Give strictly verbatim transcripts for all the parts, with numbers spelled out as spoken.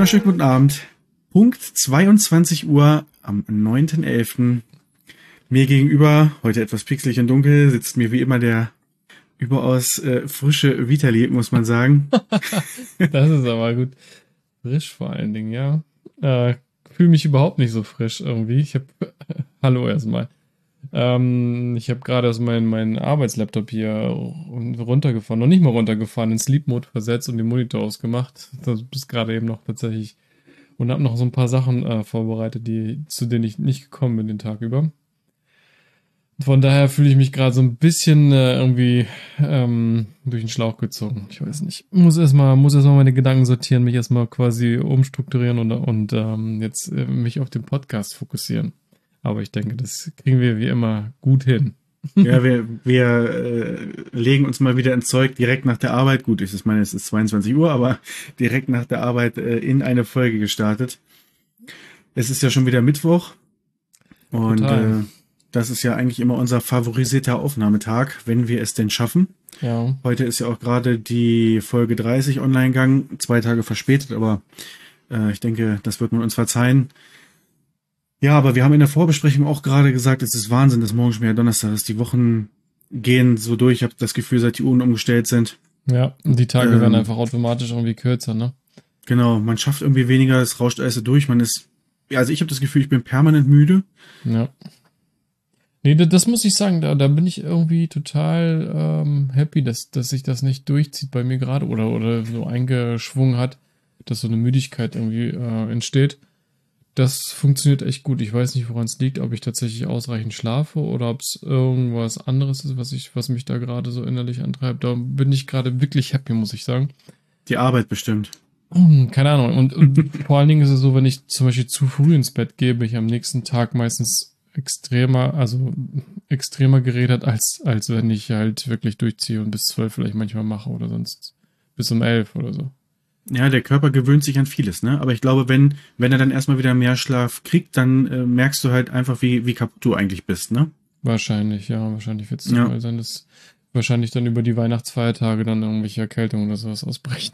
wunderschönen guten Abend. Punkt zweiundzwanzig Uhr am neunten elften Mir gegenüber, heute etwas pixelig und dunkel, sitzt mir wie immer der überaus äh, frische Vitali, muss man sagen. Das ist aber gut. Frisch vor allen Dingen, ja. Äh, fühle mich überhaupt nicht so frisch irgendwie. Ich habe Hallo erstmal. Ähm, ich habe gerade aus meinem mein Arbeitslaptop hier runtergefahren, noch nicht mal runtergefahren, in Sleep Mode versetzt und den Monitor ausgemacht. Das ist gerade eben noch tatsächlich. Und habe noch so ein paar Sachen äh, vorbereitet, die, zu denen ich nicht gekommen bin den Tag über. Von daher fühle ich mich gerade so ein bisschen äh, irgendwie ähm, durch den Schlauch gezogen. Ich weiß nicht. Muss erstmal muss erstmal meine Gedanken sortieren, mich erstmal quasi umstrukturieren und, und ähm, jetzt äh, mich auf den Podcast fokussieren. Aber ich denke, das kriegen wir wie immer gut hin. Ja, wir, wir äh, legen uns mal wieder ins Zeug direkt nach der Arbeit. Gut, ich meine, es ist zweiundzwanzig Uhr, aber direkt nach der Arbeit äh, in eine Folge gestartet. Es ist ja schon wieder Mittwoch und äh, das ist ja eigentlich immer unser favorisierter Aufnahmetag, wenn wir es denn schaffen. Ja. Heute ist ja auch gerade die Folge dreißig online gegangen, zwei Tage verspätet, aber äh, ich denke, das wird man uns verzeihen. Ja, aber wir haben in der Vorbesprechung auch gerade gesagt, es ist Wahnsinn, dass morgen schon wieder Donnerstag ist. Die Wochen gehen so durch. Ich habe das Gefühl, seit die Uhren umgestellt sind. Ja, und die Tage Ähm, werden einfach automatisch irgendwie kürzer, ne? Genau, man schafft irgendwie weniger, es rauscht alles so durch. Man ist, ja, also ich habe das Gefühl, ich bin permanent müde. Ja. Nee, das, das muss ich sagen, da, da bin ich irgendwie total ähm, happy, dass, dass sich das nicht durchzieht bei mir gerade oder, oder so eingeschwungen hat, dass so eine Müdigkeit irgendwie äh, entsteht. Das funktioniert echt gut. Ich weiß nicht, woran es liegt, ob ich tatsächlich ausreichend schlafe oder ob es irgendwas anderes ist, was ich, was mich da gerade so innerlich antreibt. Da bin ich gerade wirklich happy, muss ich sagen. Die Arbeit bestimmt. Hm, keine Ahnung. Und, und vor allen Dingen ist es so, wenn ich zum Beispiel zu früh ins Bett gehe, bin ich am nächsten Tag meistens extremer, also extremer geredet, als, als wenn ich halt wirklich durchziehe und bis zwölf vielleicht manchmal mache oder sonst bis um elf oder so. Ja, der Körper gewöhnt sich an vieles, ne? Aber ich glaube, wenn, wenn er dann erstmal wieder mehr Schlaf kriegt, dann äh, merkst du halt einfach, wie, wie kaputt du eigentlich bist, ne? Wahrscheinlich, ja, wahrscheinlich wird es Ja. der Fall sein, dass wahrscheinlich dann über die Weihnachtsfeiertage dann irgendwelche Erkältungen oder sowas ausbrechen.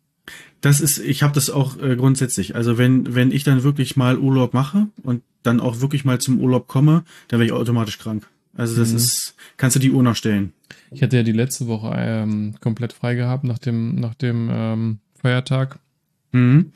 Das ist, ich habe das auch äh, grundsätzlich. Also wenn, wenn ich dann wirklich mal Urlaub mache und dann auch wirklich mal zum Urlaub komme, dann werde ich automatisch krank. Also das Mhm. ist, kannst du die Uhr nachstellen. Ich hatte ja die letzte Woche ähm, komplett frei gehabt nach dem, nach dem ähm, Feiertag Mhm.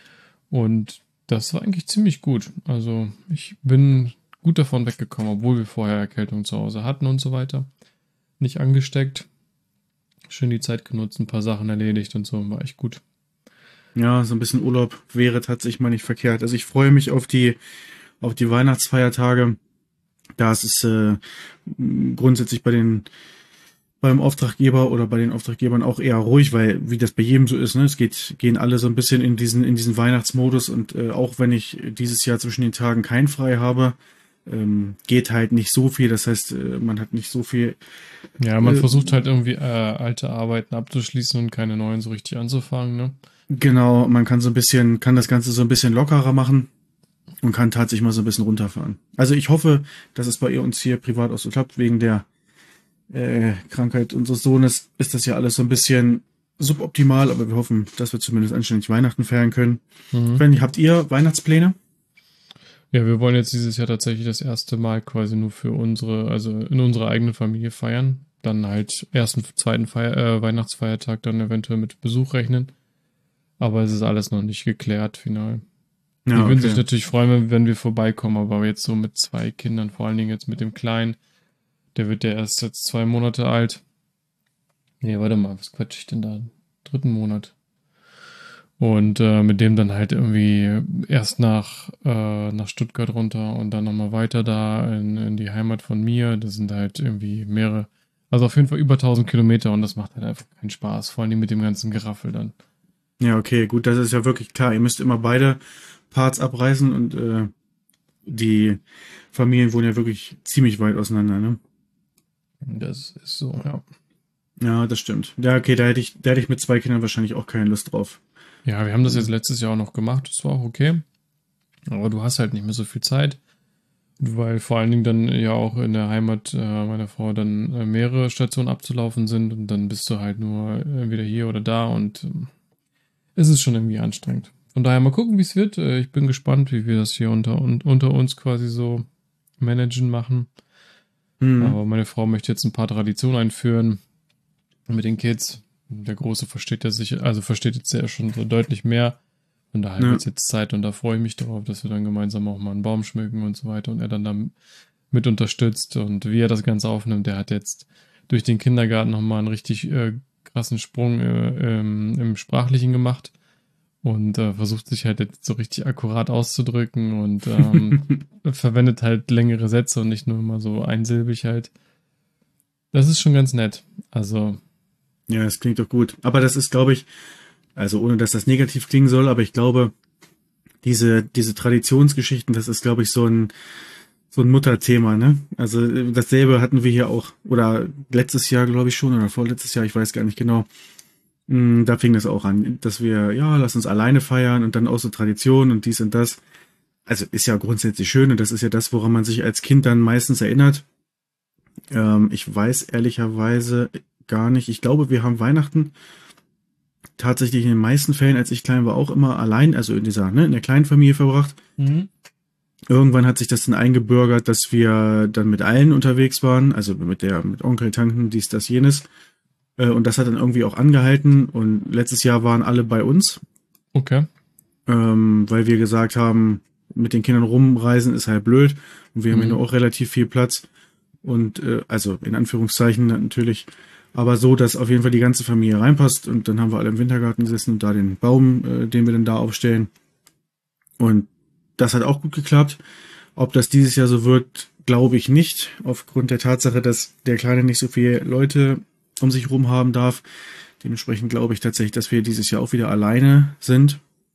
und das war eigentlich ziemlich gut. Also ich bin gut davon weggekommen, obwohl wir vorher Erkältung zu Hause hatten und so weiter. Nicht angesteckt. Schön die Zeit genutzt, ein paar Sachen erledigt und so, war echt gut. Ja, so ein bisschen Urlaub wäre tatsächlich mal nicht verkehrt. Also ich freue mich auf die, auf die Weihnachtsfeiertage. Da ist es äh, grundsätzlich bei den beim Auftraggeber oder bei den Auftraggebern auch eher ruhig, weil wie das bei jedem so ist, ne, es geht gehen alle so ein bisschen in diesen in diesen Weihnachtsmodus und äh, auch wenn ich dieses Jahr zwischen den Tagen kein frei habe, ähm, geht halt nicht so viel. Das heißt, äh, man hat nicht so viel. Ja, man Äh, versucht halt irgendwie äh, alte Arbeiten abzuschließen und keine neuen so richtig anzufangen, ne? Genau, man kann so ein bisschen, kann das Ganze so ein bisschen lockerer machen und kann tatsächlich mal so ein bisschen runterfahren. Also ich hoffe, dass es bei uns hier privat auch so klappt, wegen der äh, Krankheit unseres Sohnes ist das ja alles so ein bisschen suboptimal, aber wir hoffen, dass wir zumindest anständig Weihnachten feiern können. Mhm. Wenn, habt ihr Weihnachtspläne? Ja, wir wollen jetzt dieses Jahr tatsächlich das erste Mal quasi nur für unsere, also in unserer eigenen Familie feiern. Dann halt ersten, zweiten Feier, äh, Weihnachtsfeiertag dann eventuell mit Besuch rechnen. Aber es ist alles noch nicht geklärt, final. Ja, Die würden okay. sich natürlich freuen, wenn, wenn wir vorbeikommen, aber jetzt so mit zwei Kindern, vor allen Dingen jetzt mit dem Kleinen, der wird ja erst jetzt zwei Monate alt. Nee, warte mal, was quatsch ich denn da? Dritten Monat. Und äh, mit dem dann halt irgendwie erst nach, äh, nach Stuttgart runter und dann nochmal weiter da in, in die Heimat von mir. Das sind halt irgendwie mehrere, also auf jeden Fall über tausend Kilometer und das macht halt einfach keinen Spaß, vor allen Dingen mit dem ganzen Geraffel dann. Ja, okay, gut, das ist ja wirklich klar. Ihr müsst immer beide Parts abreißen und äh, die Familien wohnen ja wirklich ziemlich weit auseinander, ne? Das ist so, ja. Ja, das stimmt. Ja, okay, da hätte ich, da hätte ich mit zwei Kindern wahrscheinlich auch keine Lust drauf. Ja, wir haben das jetzt letztes Jahr auch noch gemacht, das war auch okay. Aber du hast halt nicht mehr so viel Zeit, weil vor allen Dingen dann ja auch in der Heimat äh, meiner Frau dann äh, mehrere Stationen abzulaufen sind und dann bist du halt nur entweder hier oder da und äh, es ist schon irgendwie anstrengend. von daher mal gucken, wie es wird. Äh, ich bin gespannt, wie wir das hier unter, un, unter uns quasi so managen machen. Mhm. Aber meine Frau möchte jetzt ein paar Traditionen einführen mit den Kids. Der Große versteht ja sich, also versteht jetzt ja schon so deutlich mehr. Von daher ja. wird es jetzt Zeit und da freue ich mich darauf, dass wir dann gemeinsam auch mal einen Baum schmücken und so weiter und er dann da mit unterstützt und wie er das Ganze aufnimmt. Der hat jetzt durch den Kindergarten nochmal einen richtig äh, krassen Sprung äh, ähm, im Sprachlichen gemacht und äh, versucht sich halt jetzt so richtig akkurat auszudrücken und ähm, verwendet halt längere Sätze und nicht nur immer so einsilbig halt. Das ist schon ganz nett. Also ja, das klingt doch gut. Aber das ist, glaube ich, also ohne dass das negativ klingen soll, aber ich glaube, diese diese Traditionsgeschichten, das ist, glaube ich, so ein so ein Mutterthema, ne? Also dasselbe hatten wir hier auch, oder letztes Jahr, glaube ich schon, oder vorletztes Jahr, ich weiß gar nicht genau. Da fing das auch an, dass wir, ja, lass uns alleine feiern und dann auch so Tradition und dies und das. Also ist ja grundsätzlich schön und das ist ja das, woran man sich als Kind dann meistens erinnert. Ähm, ich weiß ehrlicherweise gar nicht. Ich glaube, wir haben Weihnachten tatsächlich in den meisten Fällen, als ich klein war, auch immer allein, also in dieser, ne, in der kleinen Familie verbracht. Mhm. Irgendwann hat sich das dann eingebürgert, dass wir dann mit allen unterwegs waren, also mit der, mit Onkel, Tanten, dies, das, jenes. Und das hat dann irgendwie auch angehalten und letztes Jahr waren alle bei uns. Okay. Ähm, weil wir gesagt haben, mit den Kindern rumreisen ist halt blöd und wir mhm. haben ja auch relativ viel Platz und äh, also in Anführungszeichen natürlich, aber so, dass auf jeden Fall die ganze Familie reinpasst und dann haben wir alle im Wintergarten gesessen und da den Baum, äh, den wir dann da aufstellen und das hat auch gut geklappt. Ob das dieses Jahr so wird, glaube ich nicht, aufgrund der Tatsache, dass der Kleine nicht so viele Leute um sich rum haben darf. Dementsprechend glaube ich tatsächlich, dass wir dieses Jahr auch wieder alleine sind.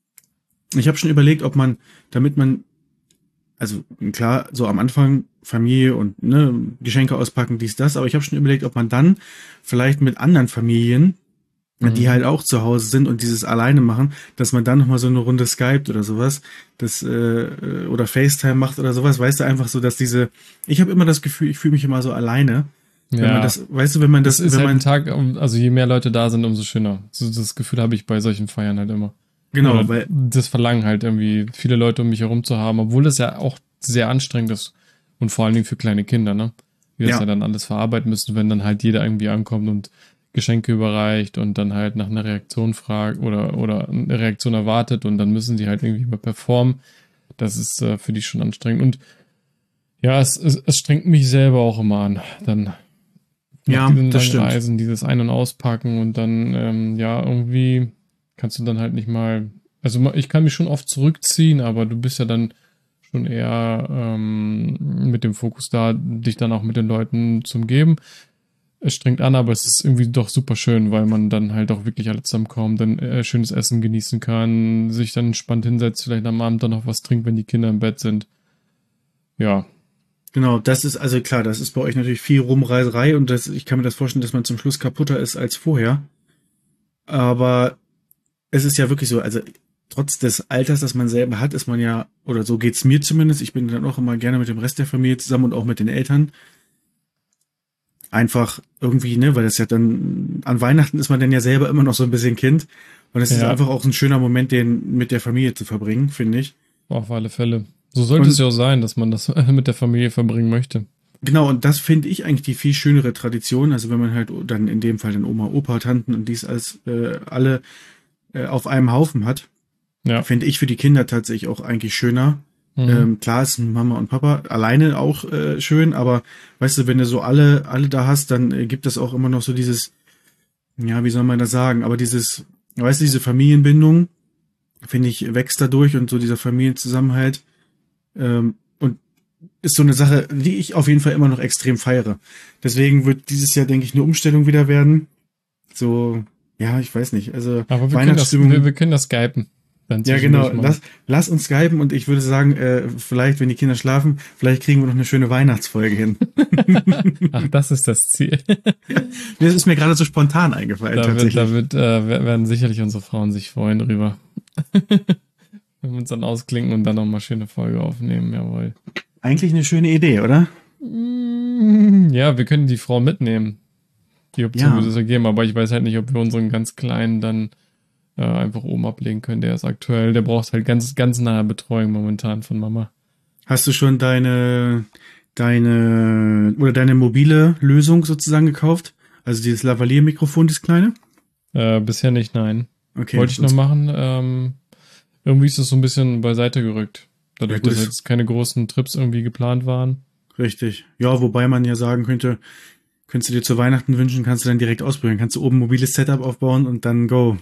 Ich habe schon überlegt, ob man, damit man, also klar, so am Anfang Familie und ne, Geschenke auspacken, dies, das, aber ich habe schon überlegt, ob man dann vielleicht mit anderen Familien, mhm. die halt auch zu Hause sind und dieses alleine machen, dass man dann nochmal so eine Runde Skype oder sowas, das äh, oder FaceTime macht oder sowas, weißt du, einfach so, dass diese, ich habe immer das Gefühl, ich fühle mich immer so alleine. Wenn ja, man das, weißt du, wenn man das, das ist wenn halt man ein Tag, also je mehr Leute da sind, umso schöner. So, das Gefühl habe ich bei solchen Feiern halt immer. Genau, Oder weil das Verlangen halt irgendwie viele Leute um mich herum zu haben, obwohl das ja auch sehr anstrengend ist und vor allen Dingen für kleine Kinder, ne? Die das ja, ja dann alles verarbeiten müssen, wenn dann halt jeder irgendwie ankommt und Geschenke überreicht und dann halt nach einer Reaktion fragt oder oder eine Reaktion erwartet und dann müssen die halt irgendwie mal performen. Das ist äh, für die schon anstrengend und ja, es, es, es strengt mich selber auch immer an, dann ja, diesen das langen stimmt. Reisen, dieses Ein- und Auspacken und dann, ähm, ja, irgendwie kannst du dann halt nicht mal, also ich kann mich schon oft zurückziehen, aber du bist ja dann schon eher ähm, mit dem Fokus da, dich dann auch mit den Leuten zu umgeben. Es strengt an, aber es ist irgendwie doch super schön, weil man dann halt auch wirklich alle zusammenkommt, dann äh, schönes Essen genießen kann, sich dann entspannt hinsetzt, vielleicht am Abend dann noch was trinkt, wenn die Kinder im Bett sind. Ja. Genau, das ist, also klar, das ist bei euch natürlich viel Rumreiserei und das, ich kann mir das vorstellen, dass man zum Schluss kaputter ist als vorher. Aber es ist ja wirklich so, also trotz des Alters, das man selber hat, ist man ja, oder so geht's mir zumindest, ich bin dann auch immer gerne mit dem Rest der Familie zusammen und auch mit den Eltern. Einfach irgendwie, ne, weil das ja dann, an Weihnachten ist man dann ja selber immer noch so ein bisschen Kind und es ja. ist einfach auch ein schöner Moment, den mit der Familie zu verbringen, finde ich. Auf alle Fälle. So sollte und, es ja auch sein, dass man das mit der Familie verbringen möchte. Genau, und das finde ich eigentlich die viel schönere Tradition. Also wenn man halt dann in dem Fall dann Oma, Opa, Tanten und dies als äh, alle äh, auf einem Haufen hat, ja. finde ich für die Kinder tatsächlich auch eigentlich schöner. Mhm. Ähm, klar ist Mama und Papa alleine auch äh, schön, aber weißt du, wenn du so alle alle da hast, dann äh, gibt es auch immer noch so dieses, ja, wie soll man das sagen, aber dieses, weißt du, diese Familienbindung, finde ich, wächst dadurch und so dieser Familienzusammenhalt. Ähm, und ist so eine Sache, die ich auf jeden Fall immer noch extrem feiere. Deswegen wird dieses Jahr, denke ich, eine Umstellung wieder werden. So, ja, ich weiß nicht. Also aber wir können das, wir, wir können das skypen. Ja, genau. Lass, lass uns skypen und ich würde sagen, äh, vielleicht, wenn die Kinder schlafen, vielleicht kriegen wir noch eine schöne Weihnachtsfolge hin. Ach, das ist das Ziel. Ja, das ist mir gerade so spontan eingefallen. Da, tatsächlich. Wird, da wird, äh, werden sicherlich unsere Frauen sich freuen drüber. Wenn wir uns dann ausklinken und dann nochmal schöne Folge aufnehmen, jawohl. Eigentlich eine schöne Idee, oder? Ja, wir können die Frau mitnehmen. Die Option ja. würde es ergeben, aber ich weiß halt nicht, ob wir unseren ganz Kleinen dann äh, einfach oben ablegen können. Der ist aktuell, der braucht halt ganz, ganz nahe Betreuung momentan von Mama. Hast du schon deine, deine, oder deine mobile Lösung sozusagen gekauft? Also dieses Lavalier-Mikrofon, das kleine? Äh, bisher nicht, nein. Okay. Wollte ich noch machen. Ähm, irgendwie ist es so ein bisschen beiseite gerückt. Dadurch, Ja, dass jetzt keine großen Trips irgendwie geplant waren. Richtig. Ja, wobei man ja sagen könnte, könntest du dir zu Weihnachten wünschen, kannst du dann direkt ausprobieren. Kannst du oben ein mobiles Setup aufbauen und dann go.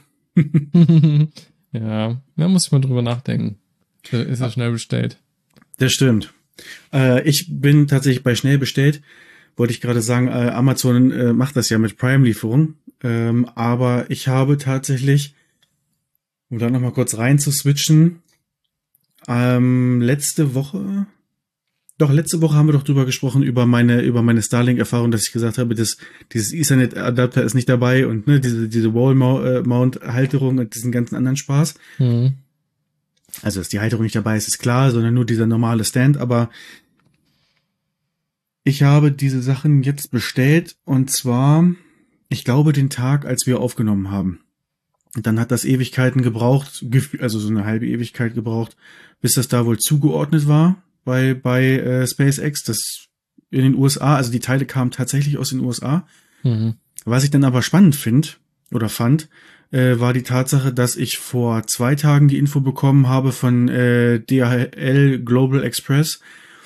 Ja, da muss ich mal drüber nachdenken. Ist ja schnell bestellt. Das stimmt. Äh, ich bin tatsächlich bei schnell bestellt. Wollte ich gerade sagen, äh, Amazon äh, macht das ja mit Prime-Lieferung. Ähm, aber ich habe tatsächlich, um da nochmal kurz rein zu switchen, ähm, letzte Woche, doch letzte Woche haben wir doch drüber gesprochen, über meine, über meine Starlink-Erfahrung, dass ich gesagt habe, dass dieses Ethernet-Adapter ist nicht dabei und ne, diese, diese Wall-Mount-Halterung und diesen ganzen anderen Spaß. Mhm. Also, dass die Halterung nicht dabei ist, ist klar, sondern nur dieser normale Stand, aber ich habe diese Sachen jetzt bestellt und zwar, ich glaube, den Tag, als wir aufgenommen haben. Und dann hat das Ewigkeiten gebraucht, also so eine halbe Ewigkeit gebraucht, bis das da wohl zugeordnet war bei, bei äh, SpaceX, das in den U S A, also die Teile kamen tatsächlich aus den U S A. Mhm. Was ich dann aber spannend finde oder fand, äh, war die Tatsache, dass ich vor zwei Tagen die Info bekommen habe von äh, D H L Global Express.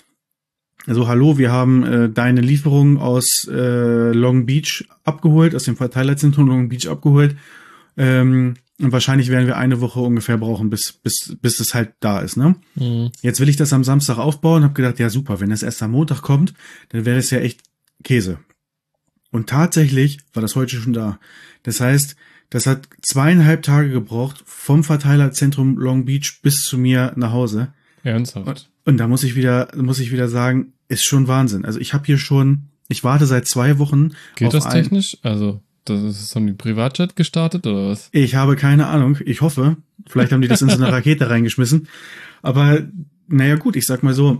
Also hallo, wir haben äh, deine Lieferung aus äh, Long Beach abgeholt, aus dem Verteilerzentrum Long Beach abgeholt. Ähm, und wahrscheinlich werden wir eine Woche ungefähr brauchen, bis bis bis es halt da ist, ne? Mhm. Jetzt will ich das am Samstag aufbauen, habe gedacht, ja super, wenn das erst am Montag kommt, dann wäre das ja echt Käse. Und tatsächlich war das heute schon da. Das heißt, das hat zweieinhalb Tage gebraucht vom Verteilerzentrum Long Beach bis zu mir nach Hause. Ernsthaft. Und, und da muss ich wieder, muss ich wieder sagen, ist schon Wahnsinn. Also ich habe hier schon, ich warte seit zwei Wochen. Geht auf das ein, technisch? Also, das ist so ein Privatjet gestartet oder was? Ich habe keine Ahnung. Ich hoffe. Vielleicht haben die das in so eine Rakete reingeschmissen. Aber naja gut, ich sag mal so,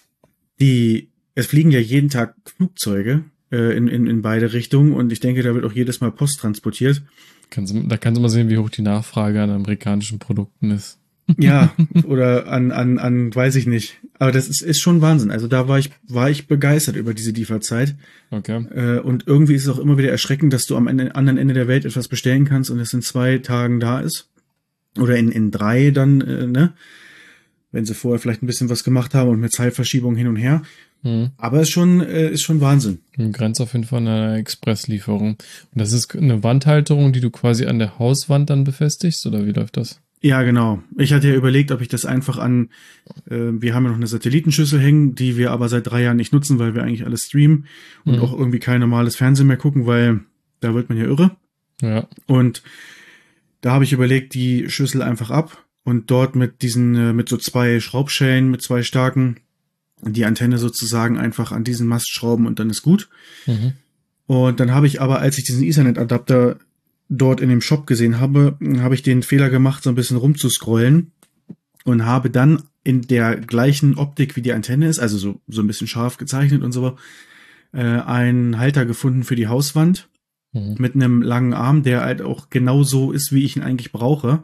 die, es fliegen ja jeden Tag Flugzeuge äh, in, in, in beide Richtungen und ich denke, da wird auch jedes Mal Post transportiert. Kannst du, da kannst du mal sehen, wie hoch die Nachfrage an amerikanischen Produkten ist. Ja, oder an, an, an, weiß ich nicht. Aber das ist, ist schon Wahnsinn. Also da war ich, war ich begeistert über diese Lieferzeit. Okay. Äh, und irgendwie ist es auch immer wieder erschreckend, dass du am Ende, anderen Ende der Welt etwas bestellen kannst und es in zwei Tagen da ist. Oder in, in drei dann, äh, ne? Wenn sie vorher vielleicht ein bisschen was gemacht haben und mit Zeitverschiebung hin und her. Mhm. Aber es ist schon, äh, ist schon Wahnsinn. Grenzt auf jeden Fall eine Expresslieferung. Und das ist eine Wandhalterung, die du quasi an der Hauswand dann befestigst, oder wie läuft das? Ja, genau. Ich hatte ja überlegt, ob ich das einfach an, äh, wir haben ja noch eine Satellitenschüssel hängen, die wir aber seit drei Jahren nicht nutzen, weil wir eigentlich alles streamen und Mhm. auch irgendwie kein normales Fernsehen mehr gucken, weil da wird man ja irre. Ja. Und da habe ich überlegt, die Schüssel einfach ab und dort mit diesen, äh, mit so zwei Schraubschellen, mit zwei starken, die Antenne sozusagen einfach an diesen Mast schrauben und dann ist gut. Mhm. Und dann habe ich aber, als ich diesen Ethernet-Adapter dort in dem Shop gesehen habe, habe ich den Fehler gemacht, so ein bisschen rumzuscrollen und habe dann in der gleichen Optik wie die Antenne ist, also so, so ein bisschen scharf gezeichnet und so, äh, einen Halter gefunden für die Hauswand Mhm. mit einem langen Arm, der halt auch genau so ist, wie ich ihn eigentlich brauche.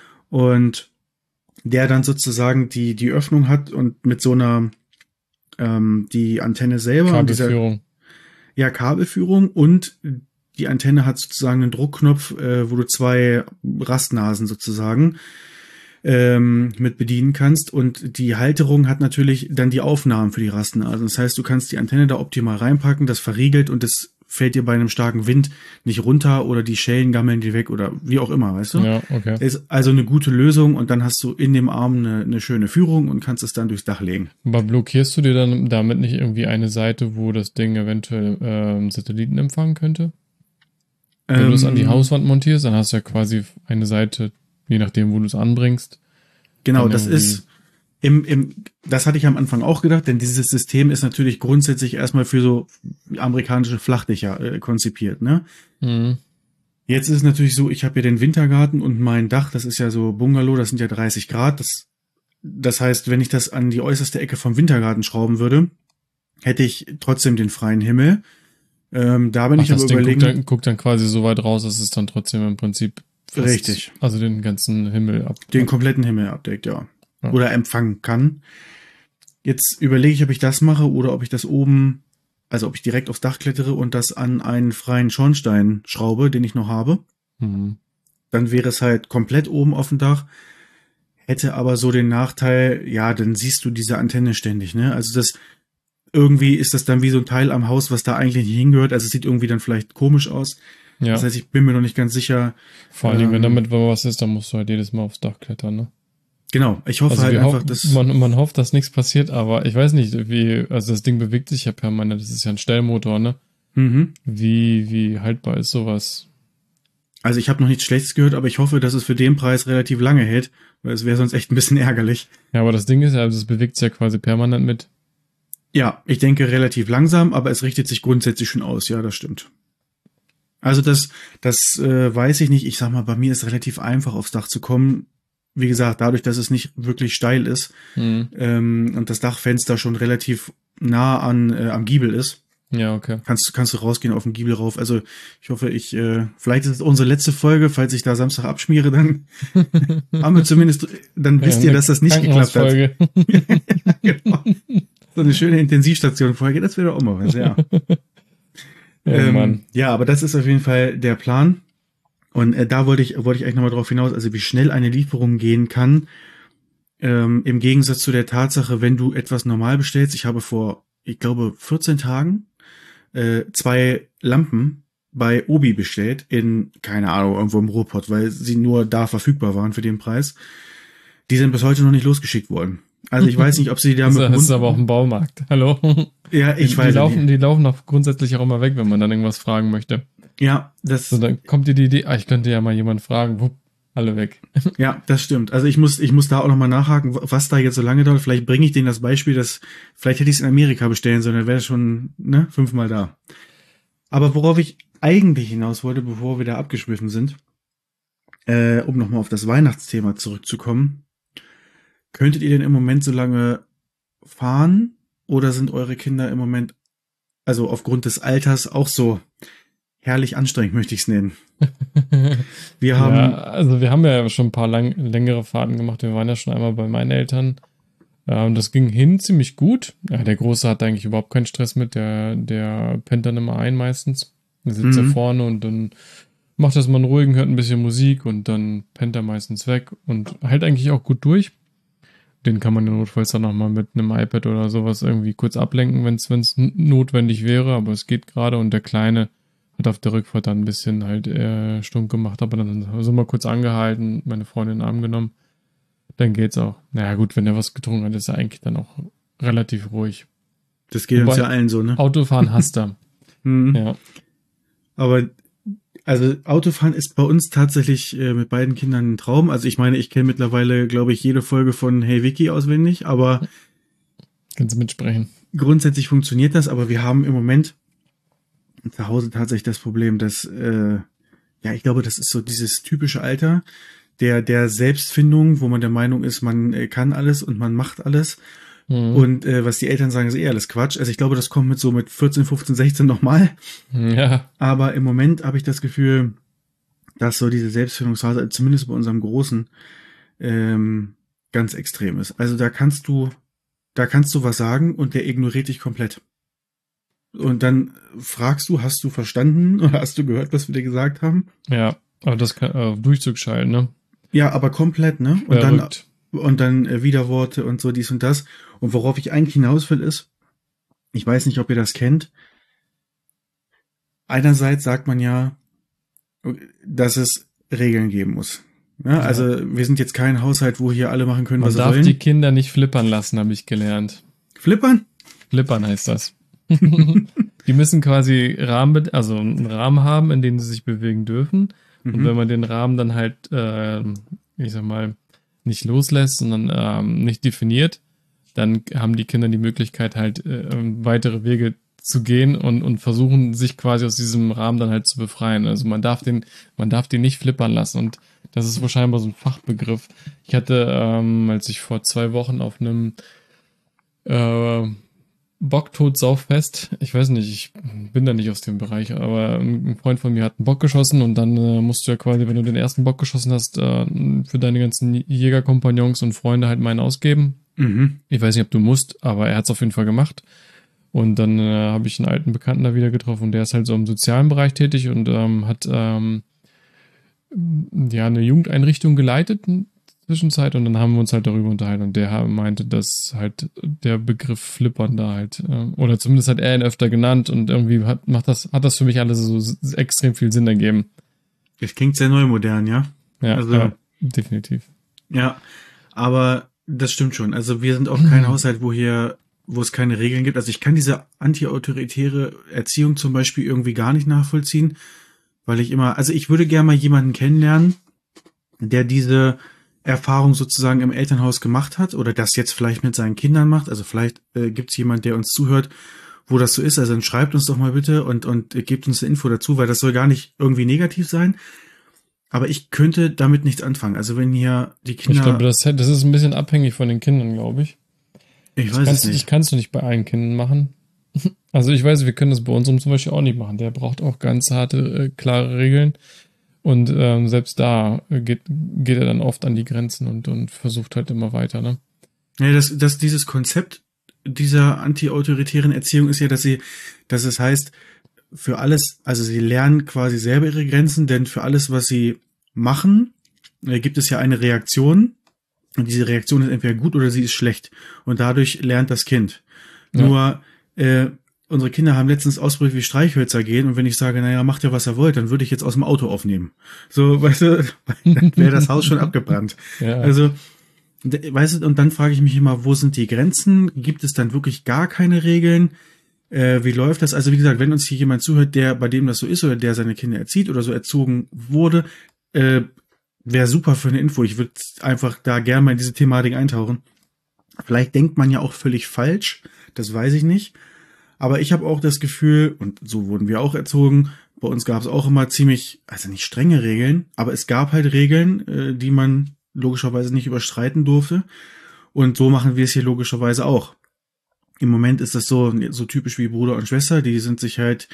Und der dann sozusagen die, die Öffnung hat und mit so einer, ähm, die Antenne selber und dieser, Kabelführung. ja, Kabelführung und die Antenne hat sozusagen einen Druckknopf, äh, wo du zwei Rastnasen sozusagen ähm, mit bedienen kannst und die Halterung hat natürlich dann die Aufnahmen für die Rastnasen. Das heißt, du kannst die Antenne da optimal reinpacken, das verriegelt und das fällt dir bei einem starken Wind nicht runter oder die Schellen gammeln dir weg oder wie auch immer, weißt du? Ja, okay. Ist also eine gute Lösung und dann hast du in dem Arm eine, eine schöne Führung und kannst es dann durchs Dach legen. Aber blockierst du dir dann damit nicht irgendwie eine Seite, wo das Ding eventuell ähm, Satelliten empfangen könnte? Wenn Ähm, du es an die Hauswand montierst, dann hast du ja quasi eine Seite, je nachdem, wo du es anbringst. Genau, dann das irgendwie- ist im, im, das hatte ich am Anfang auch gedacht, denn dieses System ist natürlich grundsätzlich erstmal für so amerikanische Flachdächer äh, konzipiert, ne? Mhm. Jetzt ist es natürlich so, ich habe ja den Wintergarten und mein Dach, das ist ja so Bungalow, das sind ja dreißig Grad. Das, das heißt, wenn ich das an die äußerste Ecke vom Wintergarten schrauben würde, hätte ich trotzdem den freien Himmel. Ähm, da bin Ach, ich aber das Ding überlegen. guckt dann, guckt dann quasi so weit raus, dass es dann trotzdem im Prinzip fast, Richtig. Also den ganzen Himmel ab. Den kompletten Himmel abdeckt, ja. Ja. Oder empfangen kann. Jetzt überlege ich, ob ich das mache oder ob ich das oben, also ob ich direkt aufs Dach klettere und das an einen freien Schornstein schraube, den ich noch habe. Mhm. Dann wäre es halt komplett oben auf dem Dach. Hätte aber so den Nachteil, ja, dann siehst du diese Antenne ständig, ne? Also das, irgendwie ist das dann wie so ein Teil am Haus, was da eigentlich nicht hingehört. Also es sieht irgendwie dann vielleicht komisch aus. Ja. Das heißt, ich bin mir noch nicht ganz sicher. Vor allem, wenn ähm, damit was ist, dann musst du halt jedes Mal aufs Dach klettern, ne? Genau, ich hoffe Also halt wir einfach, hoffen, dass... man, man hofft, dass nichts passiert, aber ich weiß nicht, wie, also das Ding bewegt sich ja permanent, das ist ja ein Stellmotor, ne? Mhm. Wie, wie haltbar ist sowas? Also ich habe noch nichts Schlechtes gehört, aber ich hoffe, dass es für den Preis relativ lange hält, weil es wäre sonst echt ein bisschen ärgerlich. Ja, aber das Ding ist ja, also es bewegt sich ja quasi permanent mit. Ja, ich denke relativ langsam, aber es richtet sich grundsätzlich schon aus, ja, das stimmt. Also das, das äh, weiß ich nicht. Ich sag mal, bei mir ist relativ einfach aufs Dach zu kommen. Wie gesagt, dadurch, dass es nicht wirklich steil ist Mhm. ähm, und das Dachfenster schon relativ nah an äh, am Giebel ist, Ja, okay. kannst, kannst du rausgehen auf den Giebel rauf. Also ich hoffe, ich, äh, vielleicht ist es unsere letzte Folge, falls ich da Samstag abschmiere, dann haben wir zumindest, dann wisst Ja, ihr, dass das nicht geklappt hat. Krankenhausfolge. Genau. So eine schöne Intensivstation-Folge, das wäre doch auch mal was, ja. Oh ähm, Mann. ja, aber das ist auf jeden Fall der Plan. Und äh, da wollte ich, wollte ich eigentlich nochmal drauf hinaus, also wie schnell eine Lieferung gehen kann, ähm, im Gegensatz zu der Tatsache, wenn du etwas normal bestellst. Ich habe vor, ich glaube, vierzehn Tagen äh, zwei Lampen bei Obi bestellt, in, keine Ahnung, irgendwo im Ruhrpott, weil sie nur da verfügbar waren für den Preis. Die sind bis heute noch nicht losgeschickt worden. Also ich weiß nicht, ob sie da Das mit dem ist Hund... aber auch ein Baumarkt. Hallo? Ja, ich die, weiß die es laufen, nicht. die laufen auch grundsätzlich auch immer weg, wenn man dann irgendwas fragen möchte. Ja, das, So, dann kommt dir die Idee, ah, ich könnte ja mal jemand fragen, wupp, alle weg. ja, das stimmt. Also ich muss, ich muss da auch nochmal nachhaken, was da jetzt so lange dauert. Vielleicht bringe ich denen das Beispiel, dass, vielleicht hätte ich es in Amerika bestellen sollen, dann wäre es schon, ne, fünfmal da. Aber worauf ich eigentlich hinaus wollte, bevor wir da abgeschwiffen sind, äh, um nochmal auf das Weihnachtsthema zurückzukommen, könntet ihr denn im Moment so lange fahren oder sind eure Kinder im Moment, also aufgrund des Alters, auch so herrlich anstrengend, möchte ich es nennen? Wir haben, Ja, also wir haben ja schon ein paar lang, längere Fahrten gemacht. Wir waren ja schon einmal bei meinen Eltern. Ähm, das ging hin ziemlich gut. Ja, der Große hat eigentlich überhaupt keinen Stress mit. Der, der pennt dann immer ein meistens. Der sitzt Mhm. da vorne und dann macht das mal einen ruhigen, hört ein bisschen Musik und dann pennt er meistens weg und hält eigentlich auch gut durch. Den kann man ja notfalls dann nochmal mit einem iPad oder sowas irgendwie kurz ablenken, wenn es notwendig wäre, aber es geht gerade und der Kleine hat auf der Rückfahrt dann ein bisschen halt äh, stumm gemacht, aber dann sind wir kurz angehalten, meine Freundin in den Arm genommen, dann geht's auch. Naja gut, wenn er was getrunken hat, ist er eigentlich dann auch relativ ruhig. das geht uns Wobei- ja allen so, ne? Autofahren hasst er. Mhm. Ja. Aber also Autofahren ist bei uns tatsächlich äh, mit beiden Kindern ein Traum. Also ich meine, ich kenne mittlerweile, glaube ich, jede Folge von Hey Vicky auswendig, aber Kannst du mitsprechen. grundsätzlich funktioniert das. Aber wir haben im Moment zu Hause tatsächlich das Problem, dass, äh, ja, ich glaube, das ist so dieses typische Alter der, der Selbstfindung, wo man der Meinung ist, man äh, kann alles und man macht alles. Mhm. Und äh, was die Eltern sagen, ist eh alles Quatsch. Also ich glaube, das kommt mit so mit vierzehn, fünfzehn, sechzehn nochmal. Ja. Aber im Moment habe ich das Gefühl, dass so diese Selbstfindungsphase, zumindest bei unserem Großen, ähm, ganz extrem ist. Also da kannst du, da kannst du was sagen und der ignoriert dich komplett. Und dann fragst du, hast du verstanden oder hast du gehört, was wir dir gesagt haben? Ja. Aber das kann äh, Durchzug schalten, ne? Ja, aber komplett, ne? Und dann, Verrückt. und dann äh, Widerworte und so dies und das. Und worauf ich eigentlich hinaus will, ist, ich weiß nicht, ob ihr das kennt. Einerseits sagt man ja, dass es Regeln geben muss. Ja, Ja. also wir sind jetzt kein Haushalt, wo hier alle machen können, Man was sie darf wollen. die Kinder nicht flippern lassen, habe ich gelernt. Flippern? Flippern heißt das. Die müssen quasi Rahmen, also einen Rahmen haben, in dem sie sich bewegen dürfen. Und Mhm. wenn man den Rahmen dann halt, äh, ich sag mal, nicht loslässt, sondern ähm, nicht definiert, dann haben die Kinder die Möglichkeit halt äh, weitere Wege zu gehen und, und versuchen sich quasi aus diesem Rahmen dann halt zu befreien. Also man darf den, man darf den nicht flippern lassen und das ist wahrscheinlich so ein Fachbegriff. Ich hatte, ähm, als ich vor zwei Wochen auf einem äh, Bock tot sauffest. Ich weiß nicht, ich bin da nicht aus dem Bereich, aber ein Freund von mir hat einen Bock geschossen und dann äh, musst du ja quasi, wenn du den ersten Bock geschossen hast, äh, für deine ganzen Jägerkompagnons und Freunde halt meinen ausgeben. Mhm. Ich weiß nicht, ob du musst, aber er hat es auf jeden Fall gemacht. Und dann äh, habe ich einen alten Bekannten da wieder getroffen und der ist halt so im sozialen Bereich tätig und ähm, hat ähm, ja eine Jugendeinrichtung geleitet in der Zwischenzeit und dann haben wir uns halt darüber unterhalten und der meinte, dass halt der Begriff Flippern da halt, äh, oder zumindest hat er ihn öfter genannt und irgendwie hat, macht das, hat das für mich alles so s- extrem viel Sinn ergeben. Das klingt sehr neumodern, ja? Ja, Also, ja, definitiv. ja, aber das stimmt schon. Also wir sind auch kein Haushalt, wo hier, wo es keine Regeln gibt. Also ich kann diese anti-autoritäre Erziehung zum Beispiel irgendwie gar nicht nachvollziehen, weil ich immer, also ich würde gerne mal jemanden kennenlernen, der diese Erfahrung sozusagen im Elternhaus gemacht hat oder das jetzt vielleicht mit seinen Kindern macht. Also vielleicht äh, gibt es jemand, der uns zuhört, wo das so ist. Also dann schreibt uns doch mal bitte und, und äh, gebt uns eine Info dazu, weil das soll gar nicht irgendwie negativ sein. Aber ich könnte damit nichts anfangen. Also wenn hier die Kinder... Ich glaube, das, das ist ein bisschen abhängig von den Kindern, glaube ich. Ich Das weiß kannst, es ich nicht. kannst du nicht bei allen Kindern machen. Also ich weiß, wir können das bei unserem zum Beispiel auch nicht machen. Der braucht auch ganz harte, äh, klare Regeln. Und ähm, selbst da äh, geht, geht er dann oft an die Grenzen und, und versucht halt immer weiter, ne? Ja, das, das, dieses Konzept dieser anti-autoritären Erziehung ist ja, dass sie, dass es heißt, für alles, also sie lernen quasi selber ihre Grenzen, denn für alles, was sie machen, äh, gibt es ja eine Reaktion. Und diese Reaktion ist entweder gut oder sie ist schlecht. Und dadurch lernt das Kind. Ja. Nur, äh, unsere Kinder haben letztens Ausbrüche wie Streichhölzer gehen und wenn ich sage, naja, macht ja, was ihr wollt, dann würde ich jetzt aus dem Auto aufnehmen. So, weißt du, dann wäre das Haus schon abgebrannt. Ja. Also, d- weißt du, und dann frage ich mich immer, wo sind die Grenzen? Gibt es dann wirklich gar keine Regeln? Äh, wie läuft das? Also, wie gesagt, wenn uns hier jemand zuhört, der, bei dem das so ist oder der seine Kinder erzieht oder so erzogen wurde, äh, wäre super für eine Info. Ich würde einfach da gerne mal in diese Thematik eintauchen. Vielleicht denkt man ja auch völlig falsch, das weiß ich nicht. Aber ich habe auch das Gefühl, und so wurden wir auch erzogen, bei uns gab es auch immer ziemlich, also nicht strenge Regeln, aber es gab halt Regeln, äh, die man logischerweise nicht überschreiten durfte. Und so machen wir es hier logischerweise auch. Im Moment ist das so, so typisch wie Bruder und Schwester, die sind sich halt,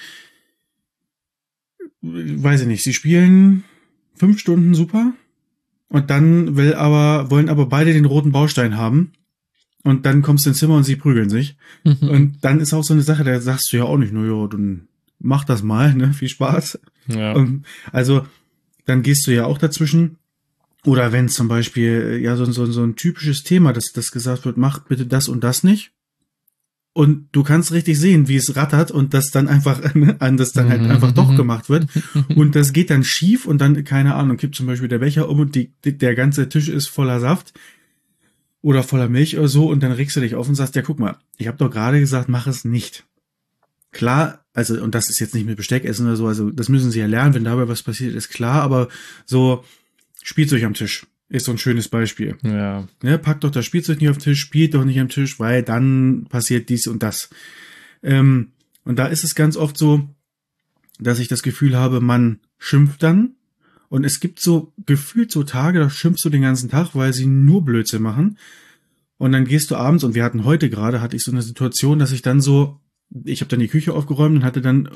weiß ich nicht, sie spielen fünf Stunden super und dann will aber, wollen aber beide den roten Baustein haben. Und dann kommst du ins Zimmer und sie prügeln sich. Und dann ist auch so eine Sache, da sagst du ja auch nicht nur, ja, dann mach das mal, ne, viel Spaß. Ja. Und also, dann gehst du ja auch dazwischen. Oder wenn zum Beispiel, ja, so, so, so ein typisches Thema, dass das gesagt wird, mach bitte das und das nicht. Und du kannst richtig sehen, wie es rattert und das dann einfach, ne, an das dann halt einfach doch gemacht wird. Und das geht dann schief und dann, keine Ahnung, kippt zum Beispiel der Becher um und die, die, der ganze Tisch ist voller Saft. Oder voller Milch oder so und dann regst du dich auf und sagst, ja, guck mal, ich habe doch gerade gesagt, mach es nicht. Klar, also, und das ist jetzt nicht mit Besteck essen oder so, also das müssen sie ja lernen, wenn dabei was passiert, ist klar, aber so Spielzeug am Tisch ist so ein schönes Beispiel. Ja. Ne, packt doch das Spielzeug nicht auf den Tisch, spielt doch nicht am Tisch, weil dann passiert dies und das. Ähm, und da ist es ganz oft so, dass ich das Gefühl habe, man schimpft dann. Und es gibt so gefühlt so Tage, da schimpfst du den ganzen Tag, weil sie nur Blödsinn machen. Und dann gehst du abends, und wir hatten heute gerade, hatte ich so eine Situation, dass ich dann so, ich habe dann die Küche aufgeräumt und hatte dann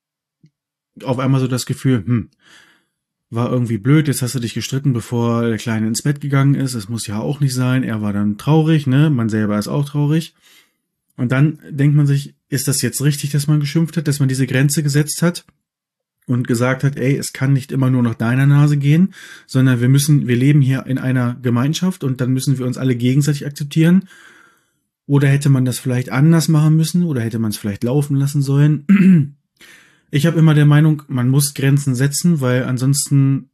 auf einmal so das Gefühl, hm, war irgendwie blöd, jetzt hast du dich gestritten, bevor der Kleine ins Bett gegangen ist. Es muss ja auch nicht sein. Er war dann traurig, ne? Man selber ist auch traurig. Und dann denkt man sich, ist das jetzt richtig, dass man geschimpft hat, dass man diese Grenze gesetzt hat? Und gesagt hat, ey, es kann nicht immer nur nach deiner Nase gehen, sondern wir müssen, wir leben hier in einer Gemeinschaft und dann müssen wir uns alle gegenseitig akzeptieren. Oder hätte man das vielleicht anders machen müssen oder hätte man es vielleicht laufen lassen sollen? Ich habe immer der Meinung, man muss Grenzen setzen, weil ansonsten,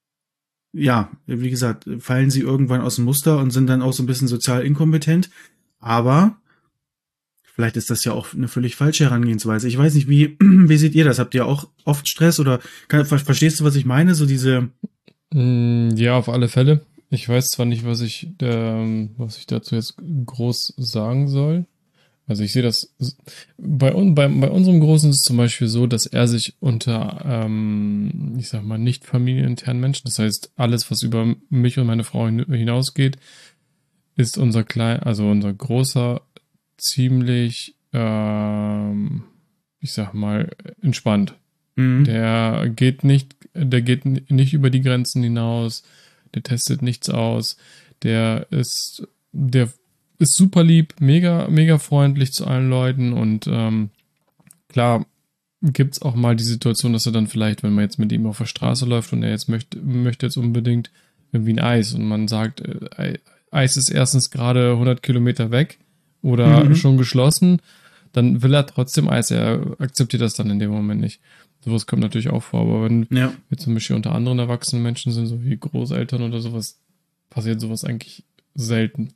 ja, wie gesagt, fallen sie irgendwann aus dem Muster und sind dann auch so ein bisschen sozial inkompetent. Aber vielleicht ist das ja auch eine völlig falsche Herangehensweise. Ich weiß nicht, wie, wie seht ihr das? Habt ihr auch oft Stress oder kann, ver- verstehst du, was ich meine? So diese, Mm, Ja, auf alle Fälle. Ich weiß zwar nicht, was ich, ähm, was ich dazu jetzt groß sagen soll. Also ich sehe das bei, un, bei, bei unserem Großen ist es zum Beispiel so, dass er sich unter, ähm, ich sag mal, nicht familienintern Menschen, das heißt, alles, was über mich und meine Frau hin- hinausgeht, ist unser klein, also unser Großer ziemlich ähm, ich sag mal, entspannt. Mhm. Der geht nicht, der geht nicht über die Grenzen hinaus, der testet nichts aus, der ist, der ist super lieb, mega, mega freundlich zu allen Leuten und ähm, klar gibt es auch mal die Situation, dass er dann vielleicht, wenn man jetzt mit ihm auf der Straße läuft und er jetzt möchte, möchte jetzt unbedingt irgendwie ein Eis und man sagt, äh, Eis ist erstens gerade hundert Kilometer weg oder Mhm. schon geschlossen, dann will er trotzdem Eis, er akzeptiert das dann in dem Moment nicht. Sowas kommt natürlich auch vor, aber wenn Ja. wir zum Beispiel unter anderen erwachsenen Menschen sind, so wie Großeltern oder sowas, passiert sowas eigentlich selten.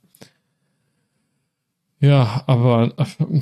Ja, aber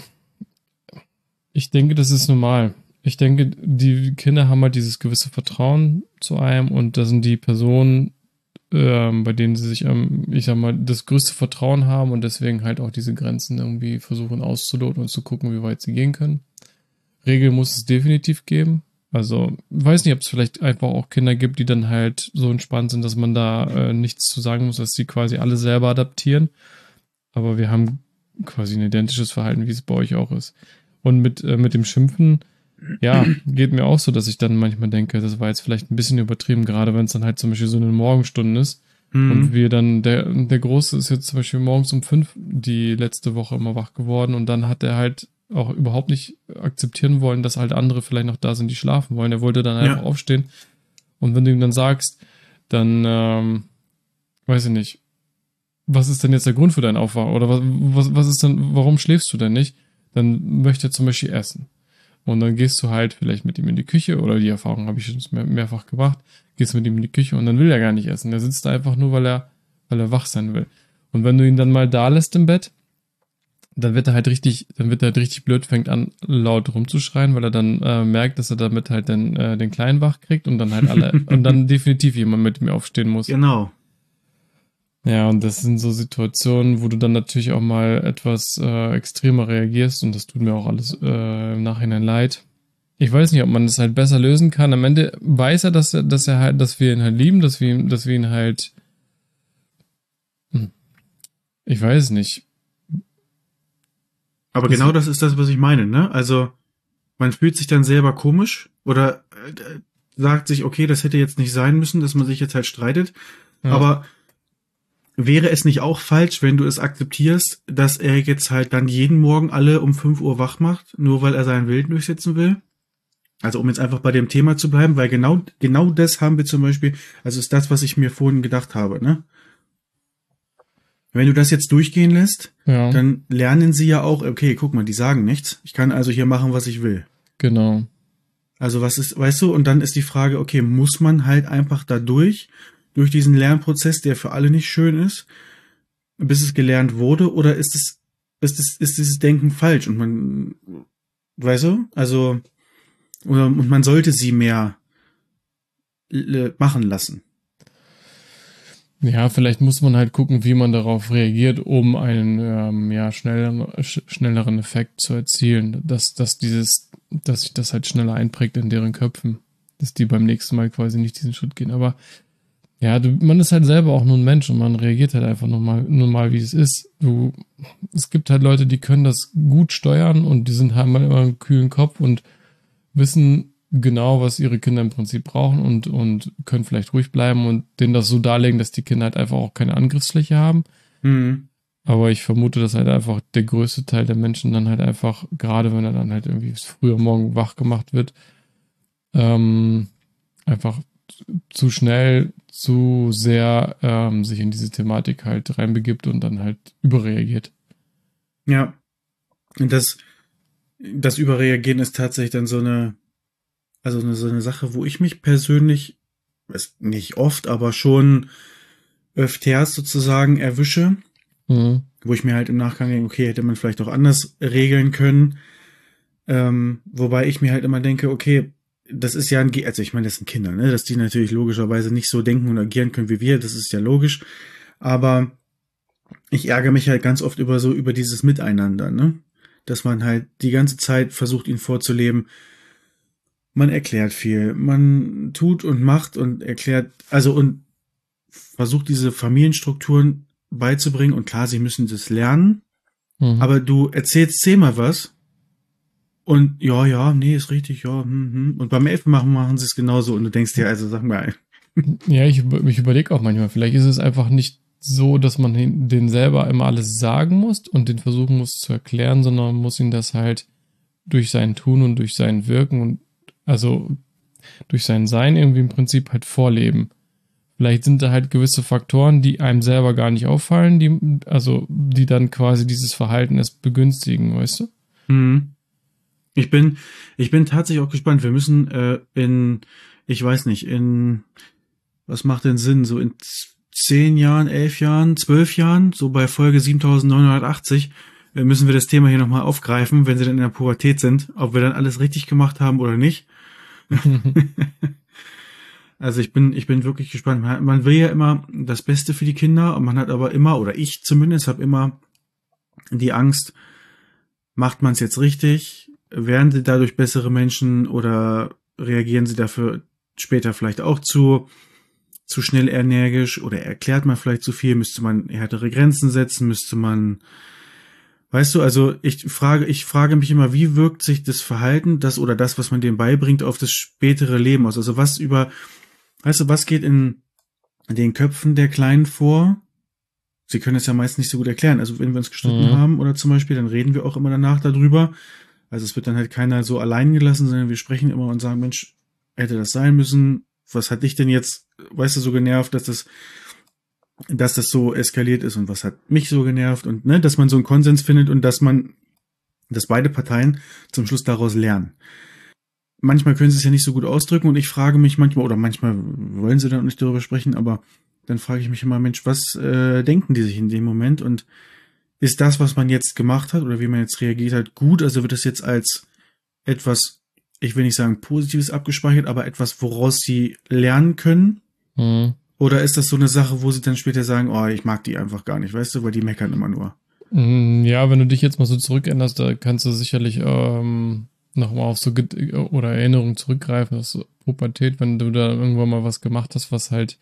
ich denke, das ist normal. Ich denke, die Kinder haben halt dieses gewisse Vertrauen zu einem und das sind die Personen, ähm, bei denen sie sich, ähm, ich sag mal, das größte Vertrauen haben und deswegen halt auch diese Grenzen irgendwie versuchen auszuloten und zu gucken, wie weit sie gehen können. Regeln muss es definitiv geben. Also, ich weiß nicht, ob es vielleicht einfach auch Kinder gibt, die dann halt so entspannt sind, dass man da äh, nichts zu sagen muss, dass sie quasi alle selber adaptieren. Aber wir haben quasi ein identisches Verhalten, wie es bei euch auch ist. Und mit, äh, mit dem Schimpfen, ja, geht mir auch so, dass ich dann manchmal denke, das war jetzt vielleicht ein bisschen übertrieben, gerade wenn es dann halt zum Beispiel so eine Morgenstunde ist. Mhm. Und wir dann, der, der Große ist jetzt zum Beispiel morgens um fünf die letzte Woche immer wach geworden und dann hat er halt auch überhaupt nicht akzeptieren wollen, dass halt andere vielleicht noch da sind, die schlafen wollen. Er wollte dann einfach Ja. aufstehen. Und wenn du ihm dann sagst, dann, ähm, weiß ich nicht, was ist denn jetzt der Grund für deinen Aufwachen? Oder was, was, was ist denn, warum schläfst du denn nicht? Dann möchte er zum Beispiel essen. Und dann gehst du halt vielleicht mit ihm in die Küche, oder die Erfahrung habe ich schon mehr, mehrfach gemacht, gehst mit ihm in die Küche und dann will er gar nicht essen. Er sitzt da einfach nur, weil er, weil er wach sein will. Und wenn du ihn dann mal da lässt im Bett, dann wird er halt richtig, dann wird er halt richtig blöd, fängt an laut rumzuschreien, weil er dann äh, merkt, dass er damit halt den, äh, den Kleinen wach kriegt und dann halt alle, und dann definitiv jemand mit mir aufstehen muss. Genau. Ja, und das sind so Situationen, wo du dann natürlich auch mal etwas äh, extremer reagierst und das tut mir auch alles äh, im Nachhinein leid. Ich weiß nicht, ob man das halt besser lösen kann. Am Ende weiß er, dass er, dass er halt, dass wir ihn halt lieben, dass wir ihn, dass wir ihn halt, hm, ich weiß es nicht. Aber Das- genau das ist das, was ich meine, ne? Also, man fühlt sich dann selber komisch oder äh, sagt sich, okay, das hätte jetzt nicht sein müssen, dass man sich jetzt halt streitet. Ja. Aber wäre es nicht auch falsch, wenn du es akzeptierst, dass er jetzt halt dann jeden Morgen alle um fünf Uhr wach macht, nur weil er seinen Willen durchsetzen will? Also um jetzt einfach bei dem Thema zu bleiben, weil genau, genau das haben wir zum Beispiel, also ist das, was ich mir vorhin gedacht habe, ne? Wenn du das jetzt durchgehen lässt, Ja, dann lernen sie ja auch, okay, guck mal, die sagen nichts. Ich kann also hier machen, was ich will. genau. Also was ist, weißt du, und dann ist die Frage, okay, muss man halt einfach da durch, durch diesen Lernprozess, der für alle nicht schön ist, bis es gelernt wurde, oder ist es, ist es, ist dieses Denken falsch und man, weißt du, also, oder, und man sollte sie mehr äh, machen lassen. Ja, vielleicht muss man halt gucken, wie man darauf reagiert, um einen ähm, ja, schnelleren, sch schnelleren Effekt zu erzielen. Dass, dass dieses, dass sich das halt schneller einprägt in deren Köpfen. Dass die beim nächsten Mal quasi nicht diesen Schritt gehen. Aber ja, du, man ist halt selber auch nur ein Mensch und man reagiert halt einfach nur mal, nur mal, wie es ist. Du, es gibt halt Leute, die können das gut steuern und die sind halt mal immer einen kühlen Kopf und wissen genau, was ihre Kinder im Prinzip brauchen und, und können vielleicht ruhig bleiben und denen das so darlegen, dass die Kinder halt einfach auch keine Angriffsfläche haben. Mhm. Aber ich vermute, dass halt einfach der größte Teil der Menschen dann halt einfach, gerade wenn er dann halt irgendwie früher morgen wach gemacht wird, ähm, einfach zu schnell, zu sehr ähm, sich in diese Thematik halt reinbegibt und dann halt überreagiert. Ja. Und das, das Überreagieren ist tatsächlich dann so eine, also eine, so eine Sache, wo ich mich persönlich, ist nicht oft, aber schon öfters sozusagen erwische, Mhm. wo ich mir halt im Nachgang denke, okay, hätte man vielleicht auch anders regeln können. Ähm, wobei ich mir halt immer denke, okay, das ist ja ein, Ge also ich meine, das sind Kinder, ne, dass die natürlich logischerweise nicht so denken und agieren können wie wir, das ist ja logisch. Aber ich ärgere mich halt ganz oft über so, über dieses Miteinander, ne, dass man halt die ganze Zeit versucht, ihn vorzuleben. Man erklärt viel, man tut und macht und erklärt, also und versucht diese Familienstrukturen beizubringen und klar, sie müssen das lernen, Mhm. aber du erzählst zehnmal was Und ja, ja, nee, ist richtig, ja. Hm, hm. Und beim Elfenmachen machen sie es genauso. Und du denkst dir, also sag mal, Ja, ich, über- ich überlege auch manchmal, vielleicht ist es einfach nicht so, dass man den den selber immer alles sagen muss und den versuchen muss zu erklären, sondern man muss ihn das halt durch sein Tun und durch sein Wirken und also durch sein Sein irgendwie im Prinzip halt vorleben. Vielleicht sind da halt gewisse Faktoren, die einem selber gar nicht auffallen, die, also, die dann quasi dieses Verhalten erst begünstigen, weißt du? hm. Ich bin, ich bin tatsächlich auch gespannt. Wir müssen äh, in, ich weiß nicht, in, was macht denn Sinn? So in z- zehn Jahren, elf Jahren, zwölf Jahren, so bei Folge siebentausendneunhundertachtzig, äh, müssen wir das Thema hier nochmal aufgreifen, wenn sie dann in der Pubertät sind, ob wir dann alles richtig gemacht haben oder nicht. Also ich bin, ich bin wirklich gespannt. Man, man will ja immer das Beste für die Kinder und man hat aber immer, oder ich zumindest, habe immer die Angst, macht man es jetzt richtig? Werden sie dadurch bessere Menschen oder reagieren sie dafür später vielleicht auch zu, zu schnell energisch oder erklärt man vielleicht zu viel? Müsste man härtere Grenzen setzen? Müsste man, weißt du, also ich frage, ich frage mich immer, wie wirkt sich das Verhalten, das oder das, was man denen beibringt, auf das spätere Leben aus? Also was über, weißt du, was geht in den Köpfen der Kleinen vor? Sie können es ja meist nicht so gut erklären. Also wenn wir uns gestritten Mhm. haben oder zum Beispiel, dann reden wir auch immer danach darüber. Also es wird dann halt keiner so allein gelassen, sondern wir sprechen immer und sagen, Mensch, hätte das sein müssen? Was hat dich denn jetzt, weißt du, so genervt, dass das, dass das so eskaliert ist und was hat mich so genervt und ne, dass man so einen Konsens findet und dass man, dass beide Parteien zum Schluss daraus lernen. Manchmal können sie es ja nicht so gut ausdrücken und ich frage mich manchmal, oder manchmal wollen sie dann auch nicht darüber sprechen, aber dann frage ich mich immer, Mensch, was äh, denken die sich in dem Moment und ist das, was man jetzt gemacht hat oder wie man jetzt reagiert hat, gut? Also wird das jetzt als etwas, ich will nicht sagen Positives abgespeichert, aber etwas, woraus sie lernen können? Mhm. Oder ist das so eine Sache, wo sie dann später sagen, oh, ich mag die einfach gar nicht, weißt du, weil die meckern immer nur. Mm, Ja, wenn du dich jetzt mal so zurückerinnerst, da kannst du sicherlich ähm, nochmal auf so Ged oder Erinnerungen zurückgreifen, aus so Pubertät, wenn du da irgendwann mal was gemacht hast, was halt,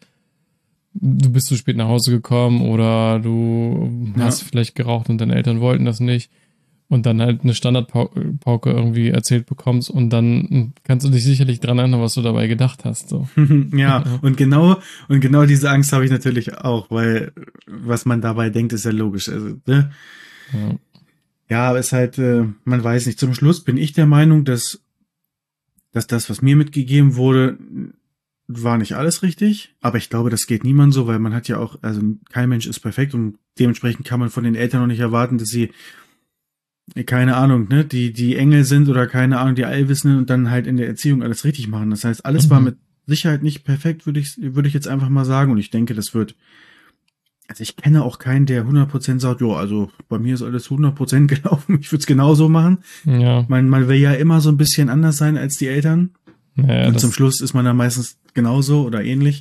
du bist zu spät nach Hause gekommen oder du Ja. hast vielleicht geraucht und deine Eltern wollten das nicht und dann halt eine Standardpauke irgendwie erzählt bekommst und dann kannst du dich sicherlich dran erinnern, was du dabei gedacht hast. So. Ja, und genau, und genau diese Angst habe ich natürlich auch, weil was man dabei denkt, ist ja logisch. Also, ne? Ja. Ja, aber es ist halt, äh, man weiß nicht. Zum Schluss bin ich der Meinung, dass, dass das, was mir mitgegeben wurde, war nicht alles richtig, aber ich glaube, das geht niemand so, weil man hat ja auch, also kein Mensch ist perfekt und dementsprechend kann man von den Eltern noch nicht erwarten, dass sie, keine Ahnung, ne, die, die Engel sind oder keine Ahnung, die Allwissenden und dann halt in der Erziehung alles richtig machen. Das heißt, alles war Mhm. mit Sicherheit nicht perfekt, würde ich, würde ich jetzt einfach mal sagen und ich denke, das wird, also ich kenne auch keinen, der hundert Prozent sagt, jo, also bei mir ist alles hundert Prozent gelaufen, ich würde es genauso machen. Ja, Man, man will ja immer so ein bisschen anders sein als die Eltern naja, und zum das, Schluss ist man dann meistens genauso oder ähnlich.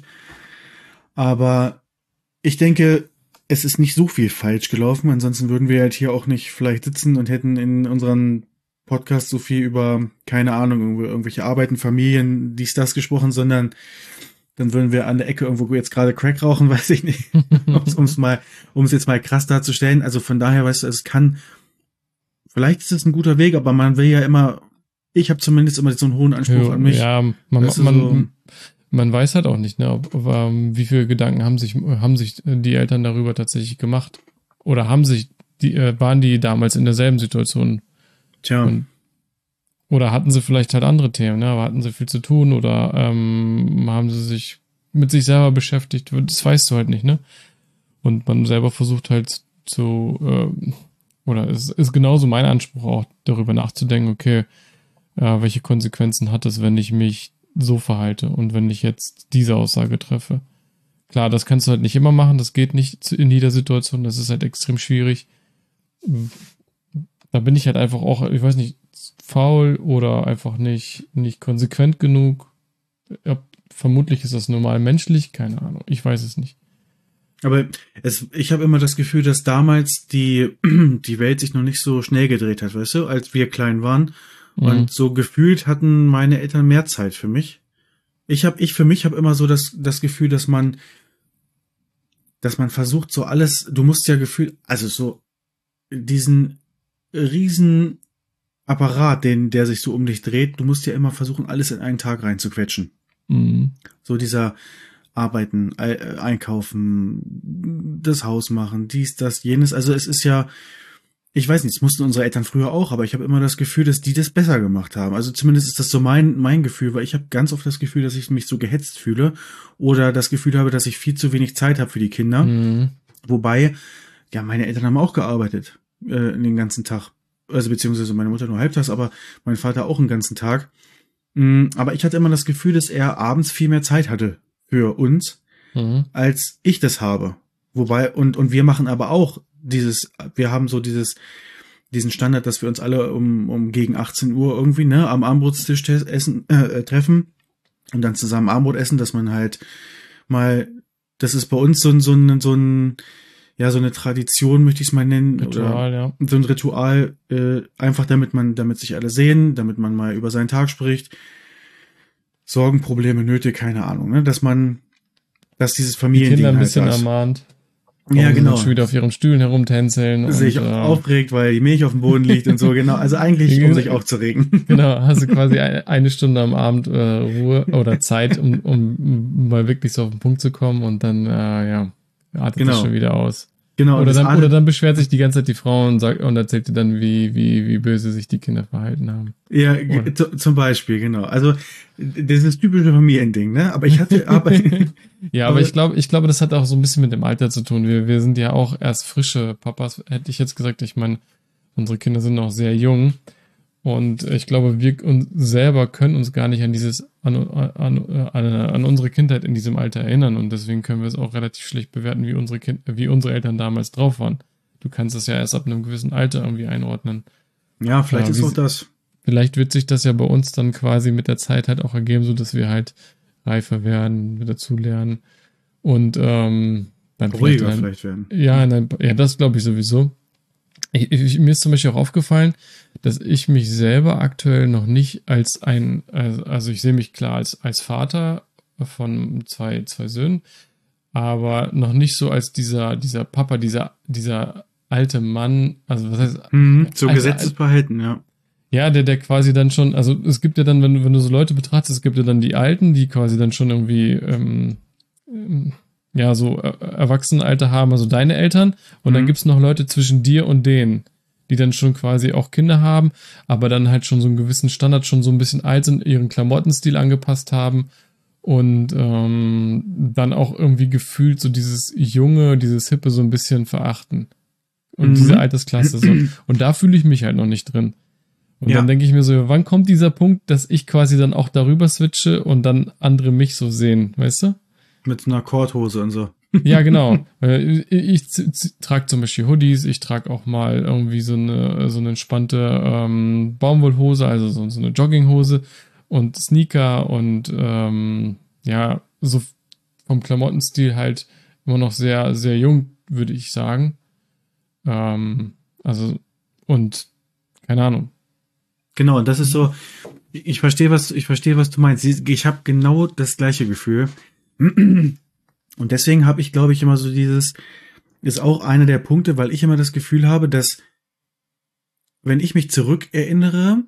Aber ich denke, es ist nicht so viel falsch gelaufen. Ansonsten würden wir halt hier auch nicht vielleicht sitzen und hätten in unseren Podcast so viel über, keine Ahnung, irgendwo- irgendwelche Arbeiten, Familien, dies, das gesprochen, sondern dann würden wir an der Ecke irgendwo jetzt gerade Crack rauchen, weiß ich nicht. Um es mal, um es jetzt mal krass darzustellen. Also von daher, weißt du, es kann, vielleicht ist es ein guter Weg, aber man will ja immer, ich habe zumindest immer so einen hohen Anspruch an mich. ja, man, Weißt du, so, man, man weiß halt auch nicht, ne, ob, ob, ähm, wie viele Gedanken haben sich, haben sich die Eltern darüber tatsächlich gemacht. Oder haben sich, die, äh, waren die damals in derselben Situation tja, und oder hatten sie vielleicht halt andere Themen, ne? Aber hatten sie viel zu tun oder ähm, haben sie sich mit sich selber beschäftigt? Das weißt du halt nicht, ne? Und man selber versucht halt zu, äh, oder es ist genauso mein Anspruch auch, darüber nachzudenken, okay, äh, welche Konsequenzen hat es, wenn ich mich so verhalte und wenn ich jetzt diese Aussage treffe. Klar, das kannst du halt nicht immer machen, das geht nicht in jeder Situation, das ist halt extrem schwierig. Da bin ich halt einfach auch, ich weiß nicht, faul oder einfach nicht, nicht konsequent genug. Ja, vermutlich ist das normal menschlich, keine Ahnung, ich weiß es nicht. aber es, ich habe immer das Gefühl, dass damals die, die Welt sich noch nicht so schnell gedreht hat, weißt du, als wir klein waren. Mhm. Und so gefühlt hatten meine Eltern mehr Zeit für mich. Ich habe, ich für mich habe immer so das, das Gefühl, dass man, dass man versucht, so alles, du musst ja gefühlt, also so diesen riesen Apparat, den, der sich so um dich dreht, du musst ja immer versuchen, alles in einen Tag reinzuquetschen. Mhm. So dieser Arbeiten, äh, einkaufen, das Haus machen, dies, das, jenes. Also es ist ja, ich weiß nicht, das mussten unsere Eltern früher auch, aber ich habe immer das Gefühl, dass die das besser gemacht haben. Also zumindest ist das so mein mein Gefühl, weil ich habe ganz oft das Gefühl, dass ich mich so gehetzt fühle oder das Gefühl habe, dass ich viel zu wenig Zeit habe für die Kinder. Mhm. Wobei, ja, meine Eltern haben auch gearbeitet äh, den ganzen Tag. Also beziehungsweise meine Mutter nur halbtags, aber mein Vater auch den ganzen Tag. Mm, aber ich hatte immer das Gefühl, dass er abends viel mehr Zeit hatte für uns, Mhm. als ich das habe. Wobei, und, und wir machen aber auch dieses, wir haben so dieses, diesen Standard, dass wir uns alle um, um gegen achtzehn Uhr irgendwie, ne, am Abendbrotstisch te- essen, äh, treffen und dann zusammen Abendbrot essen, dass man halt mal, das ist bei uns so ein, so ein, so ein, ja, so eine Tradition, möchte ich es mal nennen, Ritual, oder ja. so ein Ritual, äh, einfach damit man, damit sich alle sehen, damit man mal über seinen Tag spricht, Sorgen, Probleme, Nöte, keine Ahnung, ne, dass man, dass dieses Die Kinder Familiending ein halt bisschen da ist. ermahnt. Ja, Warum sie genau. dann schon wieder auf ihren Stühlen herumtänzeln. Sich und, äh, aufregt, weil die Milch auf dem Boden liegt und so, genau. Also eigentlich, um sich aufzuregen. Genau, hast du quasi ein- eine Stunde am Abend äh, Ruhe oder Zeit, um, um mal wirklich so auf den Punkt zu kommen und dann, äh, ja, artet Genau. das schon wieder aus. Genau. Oder das dann, artet- oder dann beschwert sich die ganze Zeit die Frau und sagt und erzählt dir dann, wie, wie, wie böse sich die Kinder verhalten haben. Ja, g- Oder- zu- zum Beispiel, genau. Also dieses typische Familiending, ne? Aber ich hatte, aber Ja, aber aber- ich glaube, ich glaube, das hat auch so ein bisschen mit dem Alter zu tun. Wir, wir sind ja auch erst frische Papas, hätte ich jetzt gesagt. Ich meine, unsere Kinder sind noch sehr jung. Und ich glaube, wir uns selber können uns gar nicht an dieses, an, an, an, an unsere Kindheit in diesem Alter erinnern. Und deswegen können wir es auch relativ schlecht bewerten, wie unsere Kind, wie unsere Eltern damals drauf waren. Du kannst es ja erst ab einem gewissen Alter irgendwie einordnen. ja, vielleicht Ja, ist wie auch sie- das. Vielleicht wird sich das ja bei uns dann quasi mit der Zeit halt auch ergeben, so dass wir halt reifer werden, dazulernen und ähm, dann vielleicht, Ruhiger in vielleicht werden. ja, in ein, ja, das glaube ich sowieso. Ich, ich, mir ist zum Beispiel auch aufgefallen, dass ich mich selber aktuell noch nicht als ein, also, also ich sehe mich klar als, als Vater von zwei, zwei Söhnen, aber noch nicht so als dieser, dieser Papa, dieser, dieser alte Mann, also was heißt, Mhm, so Also, Gesetzesverhalten, ja. ja, der, der quasi dann schon, also es gibt ja dann, wenn du, wenn du so Leute betrachtest, es gibt ja dann die Alten, die quasi dann schon irgendwie, ähm, ähm, ja, so äh, Erwachsenenalter haben, also deine Eltern. Und dann Mhm. gibt's noch Leute zwischen dir und denen, die dann schon quasi auch Kinder haben, aber dann halt schon so einen gewissen Standard, schon so ein bisschen alt sind, ihren Klamottenstil angepasst haben und ähm, dann auch irgendwie gefühlt so dieses Junge, dieses Hippe so ein bisschen verachten. Und Mhm. diese Altersklasse so. Und da fühle ich mich halt noch nicht drin. Und Ja. dann denke ich mir so, wann kommt dieser Punkt, dass ich quasi dann auch darüber switche und dann andere mich so sehen, weißt du? Mit einer Korthose und so. Ja, genau. Weil ich, ich trage zum Beispiel Hoodies, ich trage auch mal irgendwie so eine, so eine entspannte ähm, Baumwollhose, also so, so eine Jogginghose und Sneaker und ähm, ja, so vom Klamottenstil halt immer noch sehr, sehr jung, würde ich sagen. Ähm, also, und keine Ahnung. Genau, und das ist so, ich verstehe, was, ich verstehe, was du meinst. Ich habe genau das gleiche Gefühl. Und deswegen habe ich, glaube ich, immer so dieses, ist auch einer der Punkte, weil ich immer das Gefühl habe, dass, wenn ich mich zurückerinnere,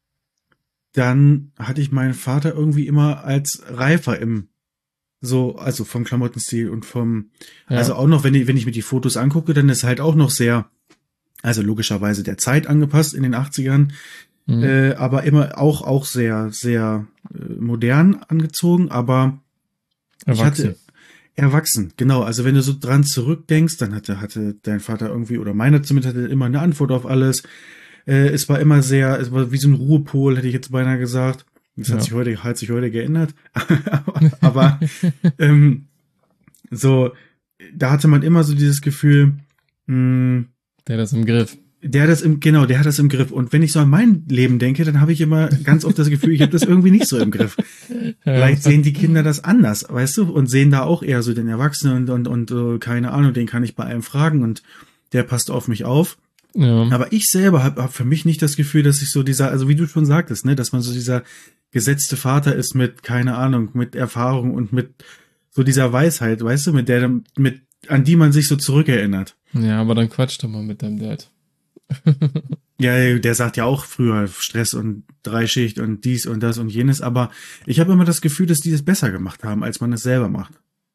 dann hatte ich meinen Vater irgendwie immer als reifer im, so, also vom Klamottenstil und vom, Ja. also auch noch, wenn ich, wenn ich mir die Fotos angucke, dann ist halt auch noch sehr, also logischerweise der Zeit angepasst in den achtzigern, Mhm. äh, aber immer auch, auch sehr, sehr äh, modern angezogen, aber ich Erwachsen. hatte erwachsen, genau. Also wenn du so dran zurückdenkst, dann hatte, hatte dein Vater irgendwie, oder meiner zumindest, hatte immer eine Antwort auf alles. Äh, es war immer sehr, es war wie so ein Ruhepol, hätte ich jetzt beinahe gesagt. Das Ja. hat sich heute, hat sich heute geändert. aber ähm, so, da hatte man immer so dieses Gefühl, mh, Der hat das im Griff. der hat das im, genau, der hat das im Griff. Und wenn ich so an mein Leben denke, dann habe ich immer ganz oft das Gefühl, ich habe das irgendwie nicht so im Griff. Vielleicht sehen die Kinder das anders, weißt du, und sehen da auch eher so den Erwachsenen und, und, und äh, keine Ahnung, den kann ich bei allem fragen und der passt auf mich auf. Ja. Aber ich selber habe hab für mich nicht das Gefühl, dass ich so dieser, also wie du schon sagtest, ne, dass man so dieser gesetzte Vater ist mit, keine Ahnung, mit Erfahrung und mit so dieser Weisheit, weißt du, mit der, mit, an die man sich so zurückerinnert. Ja, aber dann quatsch doch mal mit deinem Dad. Ja, der sagt ja auch früher Stress und Dreischicht und dies und das und jenes, aber ich habe immer das Gefühl, dass die das besser gemacht haben, als man es selber macht.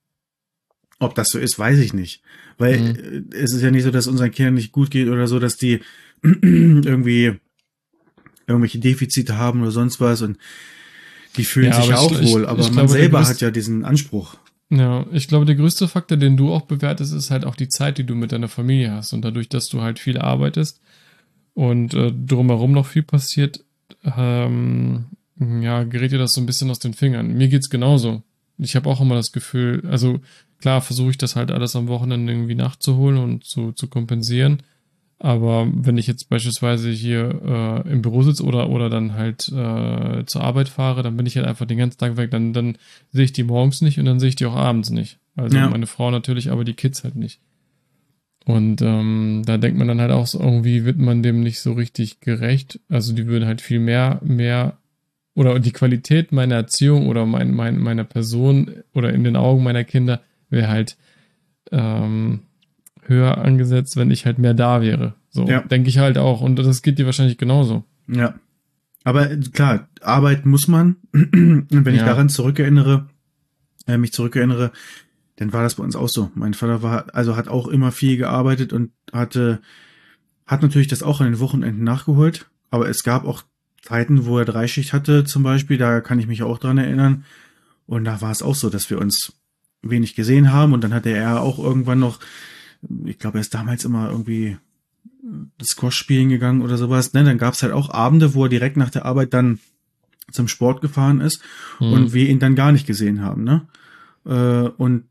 Ob das so ist, weiß ich nicht. Weil Mhm. äh, es ist ja nicht so, dass unseren Kindern nicht gut geht oder so, dass die irgendwie irgendwelche Defizite haben oder sonst was und die fühlen Ja, sich aber ja ich, auch ich, wohl, aber ich man glaube, der selber hat größte, ja diesen Anspruch. ja, ich glaube, der größte Faktor, den du auch bewertest, ist halt auch die Zeit, die du mit deiner Familie hast. Und dadurch, dass du halt viel arbeitest und äh, drumherum noch viel passiert, ähm, ja, gerät dir das so ein bisschen aus den Fingern. Mir geht's genauso. Ich habe auch immer das Gefühl, also klar versuche ich das halt alles am Wochenende irgendwie nachzuholen und zu, zu kompensieren. Aber wenn ich jetzt beispielsweise hier äh, im Büro sitze oder, oder dann halt äh, zur Arbeit fahre, dann bin ich halt einfach den ganzen Tag weg. Dann, dann sehe ich die morgens nicht und dann sehe ich die auch abends nicht. Also Ja, meine Frau natürlich, aber die Kids halt nicht. Und ähm, da denkt man dann halt auch so, irgendwie wird man dem nicht so richtig gerecht. Also die würden halt viel mehr, mehr oder die Qualität meiner Erziehung oder mein, mein, meiner Person oder in den Augen meiner Kinder wäre halt ähm, höher angesetzt, wenn ich halt mehr da wäre. So, ja, denke ich halt auch. Und das geht dir wahrscheinlich genauso. ja. Aber äh, klar, arbeiten muss man. Und wenn ich Ja. daran zurückerinnere, äh, mich zurückerinnere, dann war das bei uns auch so. Mein Vater war, also hat auch immer viel gearbeitet und hatte, hat natürlich das auch an den Wochenenden nachgeholt. Aber es gab auch Zeiten, wo er Dreischicht hatte, zum Beispiel, da kann ich mich auch dran erinnern. Und da war es auch so, dass wir uns wenig gesehen haben. Und dann hatte er auch irgendwann noch, ich glaube, er ist damals immer irgendwie Squash spielen gegangen oder sowas. Ne? Dann gab es halt auch Abende, wo er direkt nach der Arbeit dann zum Sport gefahren ist und Hm. wir ihn dann gar nicht gesehen haben. Ne? Äh, und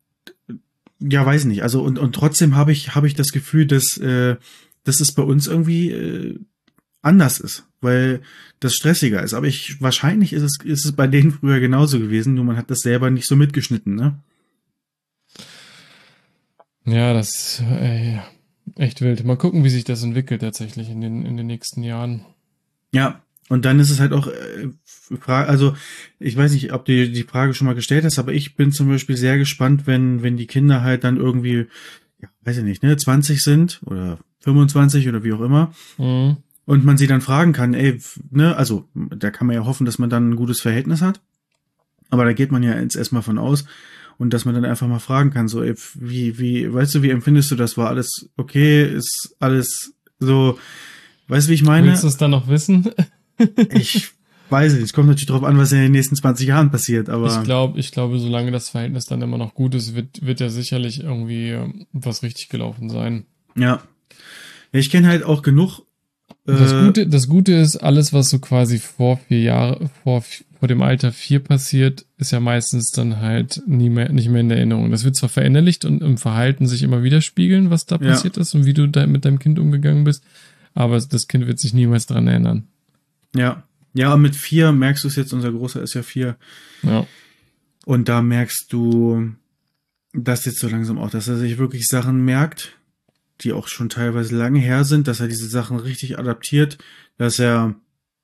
ja, weiß nicht. Also und und trotzdem habe ich habe ich das Gefühl, dass äh, dass es bei uns irgendwie äh, anders ist, weil das stressiger ist. Aber ich wahrscheinlich ist es ist es bei denen früher genauso gewesen, nur man hat das selber nicht so mitgeschnitten, ne? Ja, das ist äh, echt wild. Mal gucken, wie sich das entwickelt tatsächlich in den, in den nächsten Jahren. Ja. Und dann ist es halt auch, äh, Fra- also ich weiß nicht, ob du die Frage schon mal gestellt hast, aber ich bin zum Beispiel sehr gespannt, wenn, wenn die Kinder halt dann irgendwie, ja, weiß ich nicht, ne, zwanzig sind oder fünfundzwanzig oder wie auch immer. Mhm. Und man sie dann fragen kann, ey, f- ne, also da kann man ja hoffen, dass man dann ein gutes Verhältnis hat. Aber da geht man ja jetzt erstmal von aus. Und dass man dann einfach mal fragen kann, so, ey, wie, wie, weißt du, wie empfindest du das? War alles okay? Ist alles so, weißt du, wie ich Willst meine? du es dann noch wissen? Ich weiß nicht, es kommt natürlich drauf an, was in den nächsten zwanzig Jahren passiert, Ich aber glaube, ich glaube, solange das Verhältnis dann immer noch gut ist, wird, wird ja sicherlich irgendwie ähm, was richtig gelaufen sein. ja. Ja, ich kenne halt auch genug, Das äh, Gute, das Gute ist, alles, was so quasi vor vier Jahre, vor, vor dem Alter vier passiert, ist ja meistens dann halt nie mehr, nicht mehr in der Erinnerung. Das wird zwar verinnerlicht und im Verhalten sich immer widerspiegeln, was da ja, passiert ist und wie du da mit deinem Kind umgegangen bist, aber das Kind wird sich niemals dran erinnern. ja. Ja, und mit vier merkst du es jetzt, unser Großer ist ja vier, Ja. und da merkst du das jetzt so langsam auch, dass er sich wirklich Sachen merkt, die auch schon teilweise lange her sind, dass er diese Sachen richtig adaptiert, dass er,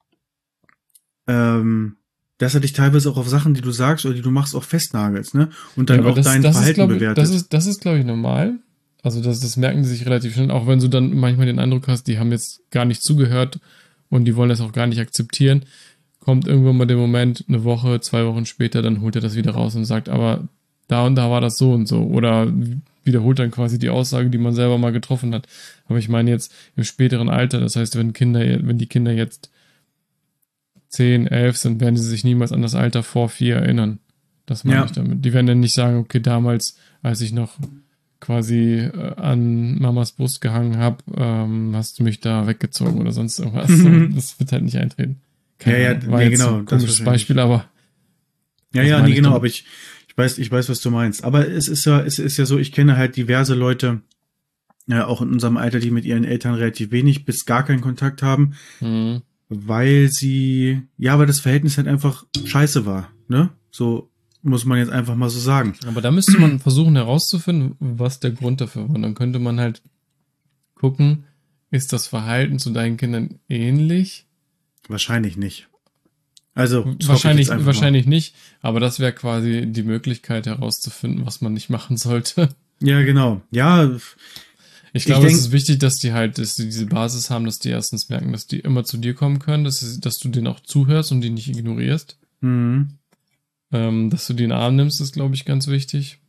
ähm, dass er dich teilweise auch auf Sachen, die du sagst oder die du machst, auch festnagelst, ne? Und Ja, dann aber auch das, dein das ist, Verhalten glaube ich, das bewertet. ist, das ist, glaube ich, normal. Also das, das merken die sich relativ schnell, auch wenn du dann manchmal den Eindruck hast, die haben jetzt gar nicht zugehört und die wollen das auch gar nicht akzeptieren. Kommt irgendwann mal der Moment, eine Woche, zwei Wochen später, dann holt er das wieder raus und sagt, aber da und da war das so und so. Oder wiederholt dann quasi die Aussage, die man selber mal getroffen hat. Aber ich meine jetzt im späteren Alter, das heißt, wenn Kinder, wenn die Kinder jetzt zehn, elf sind, werden sie sich niemals an das Alter vor vier erinnern. Das meine Ja, ich damit. Die werden dann nicht sagen, okay, damals, als ich noch quasi äh, an Mamas Brust gehangen habe, ähm, hast du mich da weggezogen oder sonst irgendwas. So, das wird halt nicht eintreten. ja, Keine ja, Ahnung. War nee, jetzt genau, ein das komisches wahrscheinlich. Beispiel, aber Ja, das ja, meine nee, ich genau, damit. aber ich, ich weiß, ich weiß, was du meinst. Aber es ist ja, es ist ja so, ich kenne halt diverse Leute, ja, auch in unserem Alter, die mit ihren Eltern relativ wenig bis gar keinen Kontakt haben, Mhm. weil sie, ja, weil das Verhältnis halt einfach scheiße war, ne? So muss man jetzt einfach mal so sagen. Aber da müsste man versuchen herauszufinden, was der Grund dafür war. Und dann könnte man halt gucken, ist das Verhalten zu deinen Kindern ähnlich? Wahrscheinlich nicht. Also, das hoffe ich Wahrscheinlich, jetzt einfach wahrscheinlich nicht, aber das wäre quasi die Möglichkeit herauszufinden, was man nicht machen sollte. mal. Ja, genau. Ja, Ich Ich glaube, es denke, ist wichtig, dass die halt, dass die diese Basis haben, dass die erstens merken, dass die immer zu dir kommen können, dass, sie- dass du denen auch zuhörst und die nicht ignorierst. mhm. Ähm, dass du die in den Arm nimmst, ist, glaube ich, ganz wichtig.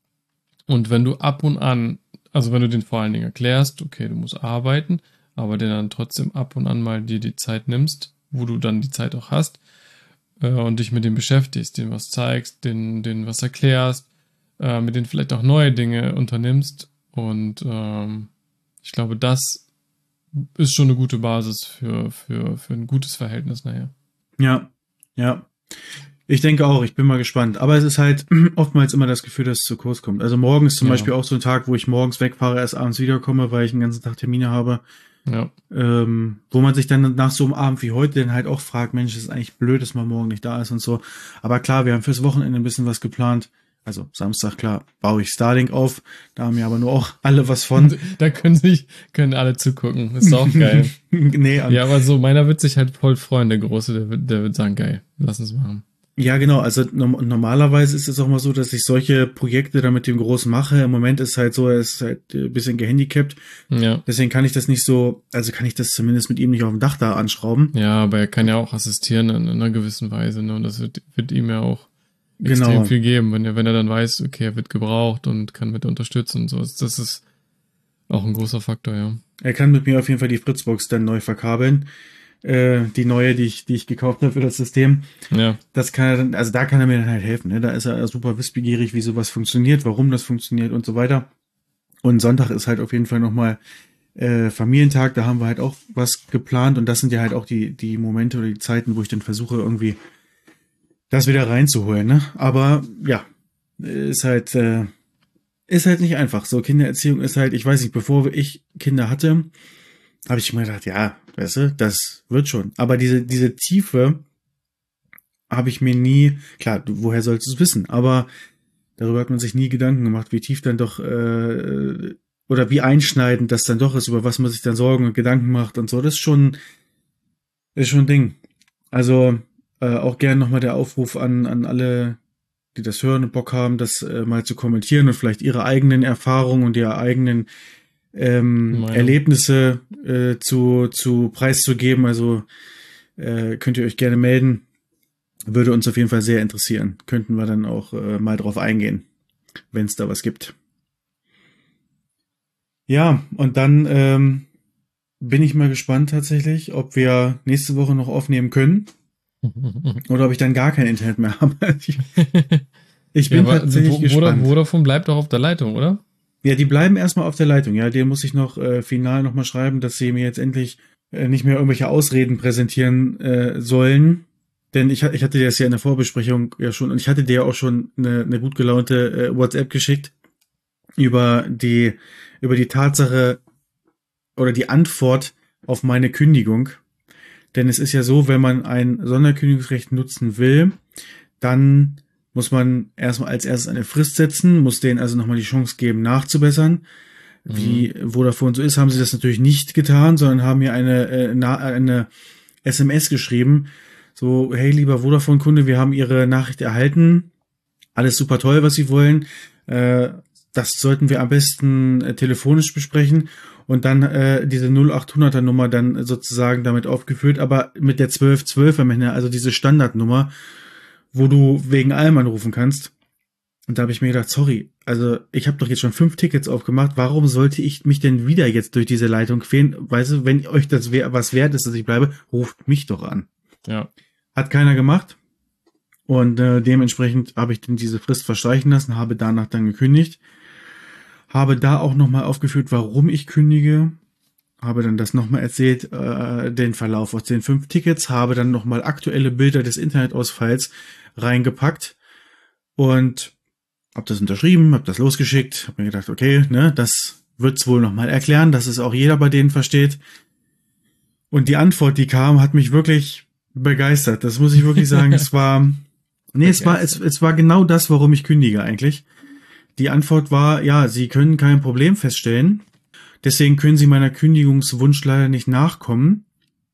Und wenn du ab und an, also wenn du den vor allen Dingen erklärst, okay, du musst arbeiten, aber den dann trotzdem ab und an mal dir die Zeit nimmst, wo du dann die Zeit auch hast, äh, und dich mit dem beschäftigst, denen was zeigst, denen, denen was erklärst, äh, mit denen vielleicht auch neue Dinge unternimmst. Und ähm, ich glaube, das ist schon eine gute Basis für, für, für ein gutes Verhältnis nachher. Ja, ja. Ich denke auch, ich bin mal gespannt. Aber es ist halt oftmals immer das Gefühl, dass es zu kurz kommt. Also morgen ist zum Ja, Beispiel auch so ein Tag, wo ich morgens wegfahre, erst abends wiederkomme, weil ich den ganzen Tag Termine habe. ja, Ähm, wo man sich dann nach so einem Abend wie heute dann halt auch fragt, Mensch, es ist eigentlich blöd, dass man morgen nicht da ist und so. Aber klar, wir haben fürs Wochenende ein bisschen was geplant. Also Samstag, klar, baue ich Starlink auf. Da haben ja aber nur auch alle was von. da können sich, können alle zugucken. Ist auch geil. nee, an, Ja, aber so, meiner wird sich halt voll freuen, der Große, der wird, der wird sagen, geil, lass uns machen. ja, genau. Also no normalerweise ist es auch mal so, dass ich solche Projekte dann mit dem Großen mache. Im Moment ist halt so, er ist halt ein bisschen gehandicapt. Ja. Deswegen kann ich das nicht so, also kann ich das zumindest mit ihm nicht auf dem Dach da anschrauben. Ja, aber er kann ja auch assistieren in, in einer gewissen Weise, ne? Und das wird, wird ihm ja auch extrem Genau. viel geben, wenn er, wenn er dann weiß, okay, er wird gebraucht und kann mit unterstützen und so. Das ist auch ein großer Faktor, ja. Er kann mit mir auf jeden Fall die Fritzbox dann neu verkabeln. Äh, die neue, die ich, die ich gekauft habe für das System. Ja, Das kann er dann, also da kann er mir dann halt helfen. Ne? Da ist er super wissbegierig, wie sowas funktioniert, warum das funktioniert und so weiter. Und Sonntag ist halt auf jeden Fall nochmal äh, Familientag. Da haben wir halt auch was geplant. Und das sind ja halt auch die, die Momente oder die Zeiten, wo ich dann versuche, irgendwie das wieder reinzuholen. Ne? Aber ja, ist halt, äh, ist halt nicht einfach. So, Kindererziehung ist halt, ich weiß nicht, bevor ich Kinder hatte, habe ich mir gedacht, ja, weißt du, das wird schon. Aber diese, diese Tiefe habe ich mir nie, klar, du, woher sollst du es wissen, aber darüber hat man sich nie Gedanken gemacht, wie tief dann doch, äh, oder wie einschneidend das dann doch ist, über was man sich dann Sorgen und Gedanken macht und so. Das ist schon, ist schon ein Ding. Also äh, auch gern nochmal der Aufruf an, an alle, die das hören und Bock haben, das äh, mal zu kommentieren und vielleicht ihre eigenen Erfahrungen und ihre eigenen ähm, Meinung. Erlebnisse äh, zu, zu preiszugeben. Also äh, könnt ihr euch gerne melden. Würde uns auf jeden Fall sehr interessieren. Könnten wir dann auch äh, mal drauf eingehen, wenn es da was gibt. Ja, und dann ähm, bin ich mal gespannt tatsächlich, ob wir nächste Woche noch aufnehmen können oder ob ich dann gar kein Internet mehr habe. ich, ich bin ja, aber tatsächlich Vo- gespannt. Voda- Vodafone bleibt doch auf der Leitung, oder? Ja, die bleiben erstmal auf der Leitung. Ja, den muss ich noch äh, final nochmal schreiben, dass sie mir jetzt endlich äh, nicht mehr irgendwelche Ausreden präsentieren äh, sollen. Denn ich, ich hatte dir das ja in der Vorbesprechung ja schon, und ich hatte dir auch schon eine, eine gut gelaunte äh, WhatsApp geschickt über die, über die Tatsache oder die Antwort auf meine Kündigung. Denn es ist ja so, wenn man ein Sonderkündigungsrecht nutzen will, dann muss man erstmal als erstes eine Frist setzen, muss denen also nochmal die Chance geben, nachzubessern. Mhm. Wie Vodafone so ist, haben sie das natürlich nicht getan, sondern haben mir eine, äh, eine S M S geschrieben, so, hey, lieber Vodafone-Kunde, wir haben Ihre Nachricht erhalten, alles super toll, was Sie wollen, äh, das sollten wir am besten äh, telefonisch besprechen und dann äh, diese null achthunderter Nummer dann sozusagen damit aufgeführt, aber mit der zwölf zwölf am Ende, also diese Standardnummer, wo du wegen allem anrufen kannst. Und da habe ich mir gedacht, sorry, also ich habe doch jetzt schon fünf Tickets aufgemacht, warum sollte ich mich denn wieder jetzt durch diese Leitung quälen? Weißt du, wenn euch das was wert ist, dass ich bleibe, ruft mich doch an. Ja. Hat keiner gemacht. Und äh, dementsprechend habe ich dann diese Frist verstreichen lassen, habe danach dann gekündigt. Habe da auch nochmal aufgeführt, warum ich kündige. Habe dann das nochmal erzählt, äh, den Verlauf aus den fünf Tickets. Habe dann nochmal aktuelle Bilder des Internetausfalls reingepackt. Und habe das unterschrieben, habe das losgeschickt. Habe mir gedacht, okay, ne, das wird's wohl nochmal erklären, dass es auch jeder bei denen versteht. Und die Antwort, die kam, hat mich wirklich begeistert. Das muss ich wirklich sagen. Es war, nee, es war, es, es war genau das, warum ich kündige eigentlich. Die Antwort war, ja, Sie können kein Problem feststellen. Deswegen können Sie meiner Kündigungswunsch leider nicht nachkommen.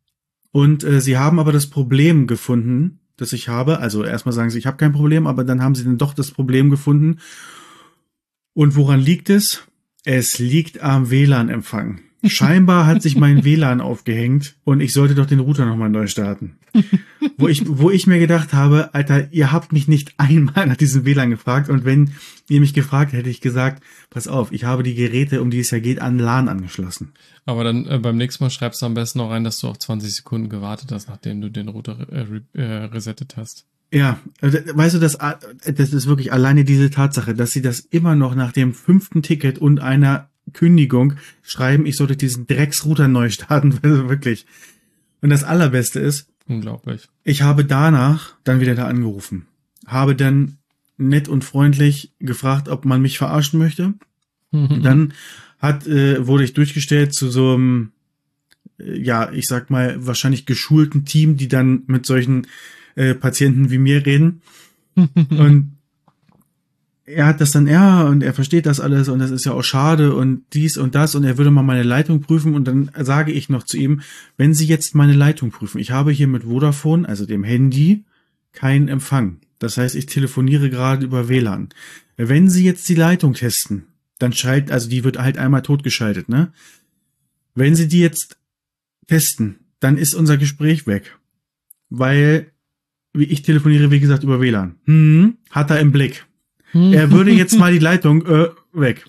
Und äh, Sie haben aber das Problem gefunden, das ich habe. Also erstmal sagen Sie, ich habe kein Problem, aber dann haben Sie dann doch das Problem gefunden. Und woran liegt es? Es liegt am W L A N-Empfang. Scheinbar hat sich mein W L A N aufgehängt und ich sollte doch den Router nochmal neu starten. Wo ich, wo ich mir gedacht habe, Alter, ihr habt mich nicht einmal nach diesem W L A N gefragt und wenn ihr mich gefragt hätte ich gesagt, pass auf, ich habe die Geräte, um die es ja geht, an LAN angeschlossen. Aber dann äh, beim nächsten Mal schreibst du am besten noch rein, dass du auch zwanzig Sekunden gewartet hast, nachdem du den Router äh, re äh, resettet hast. Ja, weißt du, das, das ist wirklich alleine diese Tatsache, dass sie das immer noch nach dem fünften Ticket und einer Kündigung schreiben, ich sollte diesen Drecksrouter neu starten, also wirklich. Und das Allerbeste ist, unglaublich. Ich habe danach dann wieder da angerufen, habe dann nett und freundlich gefragt, ob man mich verarschen möchte. Dann hat äh, wurde ich durchgestellt zu so einem, äh, ja, ich sag mal, wahrscheinlich geschulten Team, die dann mit solchen äh, Patienten wie mir reden. Und er hat das dann, ja, und er versteht das alles und das ist ja auch schade und dies und das und er würde mal meine Leitung prüfen und dann sage ich noch zu ihm, wenn Sie jetzt meine Leitung prüfen, ich habe hier mit Vodafone, also dem Handy, keinen Empfang. Das heißt, ich telefoniere gerade über W L A N. Wenn Sie jetzt die Leitung testen, dann schalten, also die wird halt einmal totgeschaltet, ne? Wenn Sie die jetzt testen, dann ist unser Gespräch weg. Weil, wie ich telefoniere, wie gesagt, über W L A N. Hm, hat er im Blick. Er würde jetzt mal die Leitung äh, weg.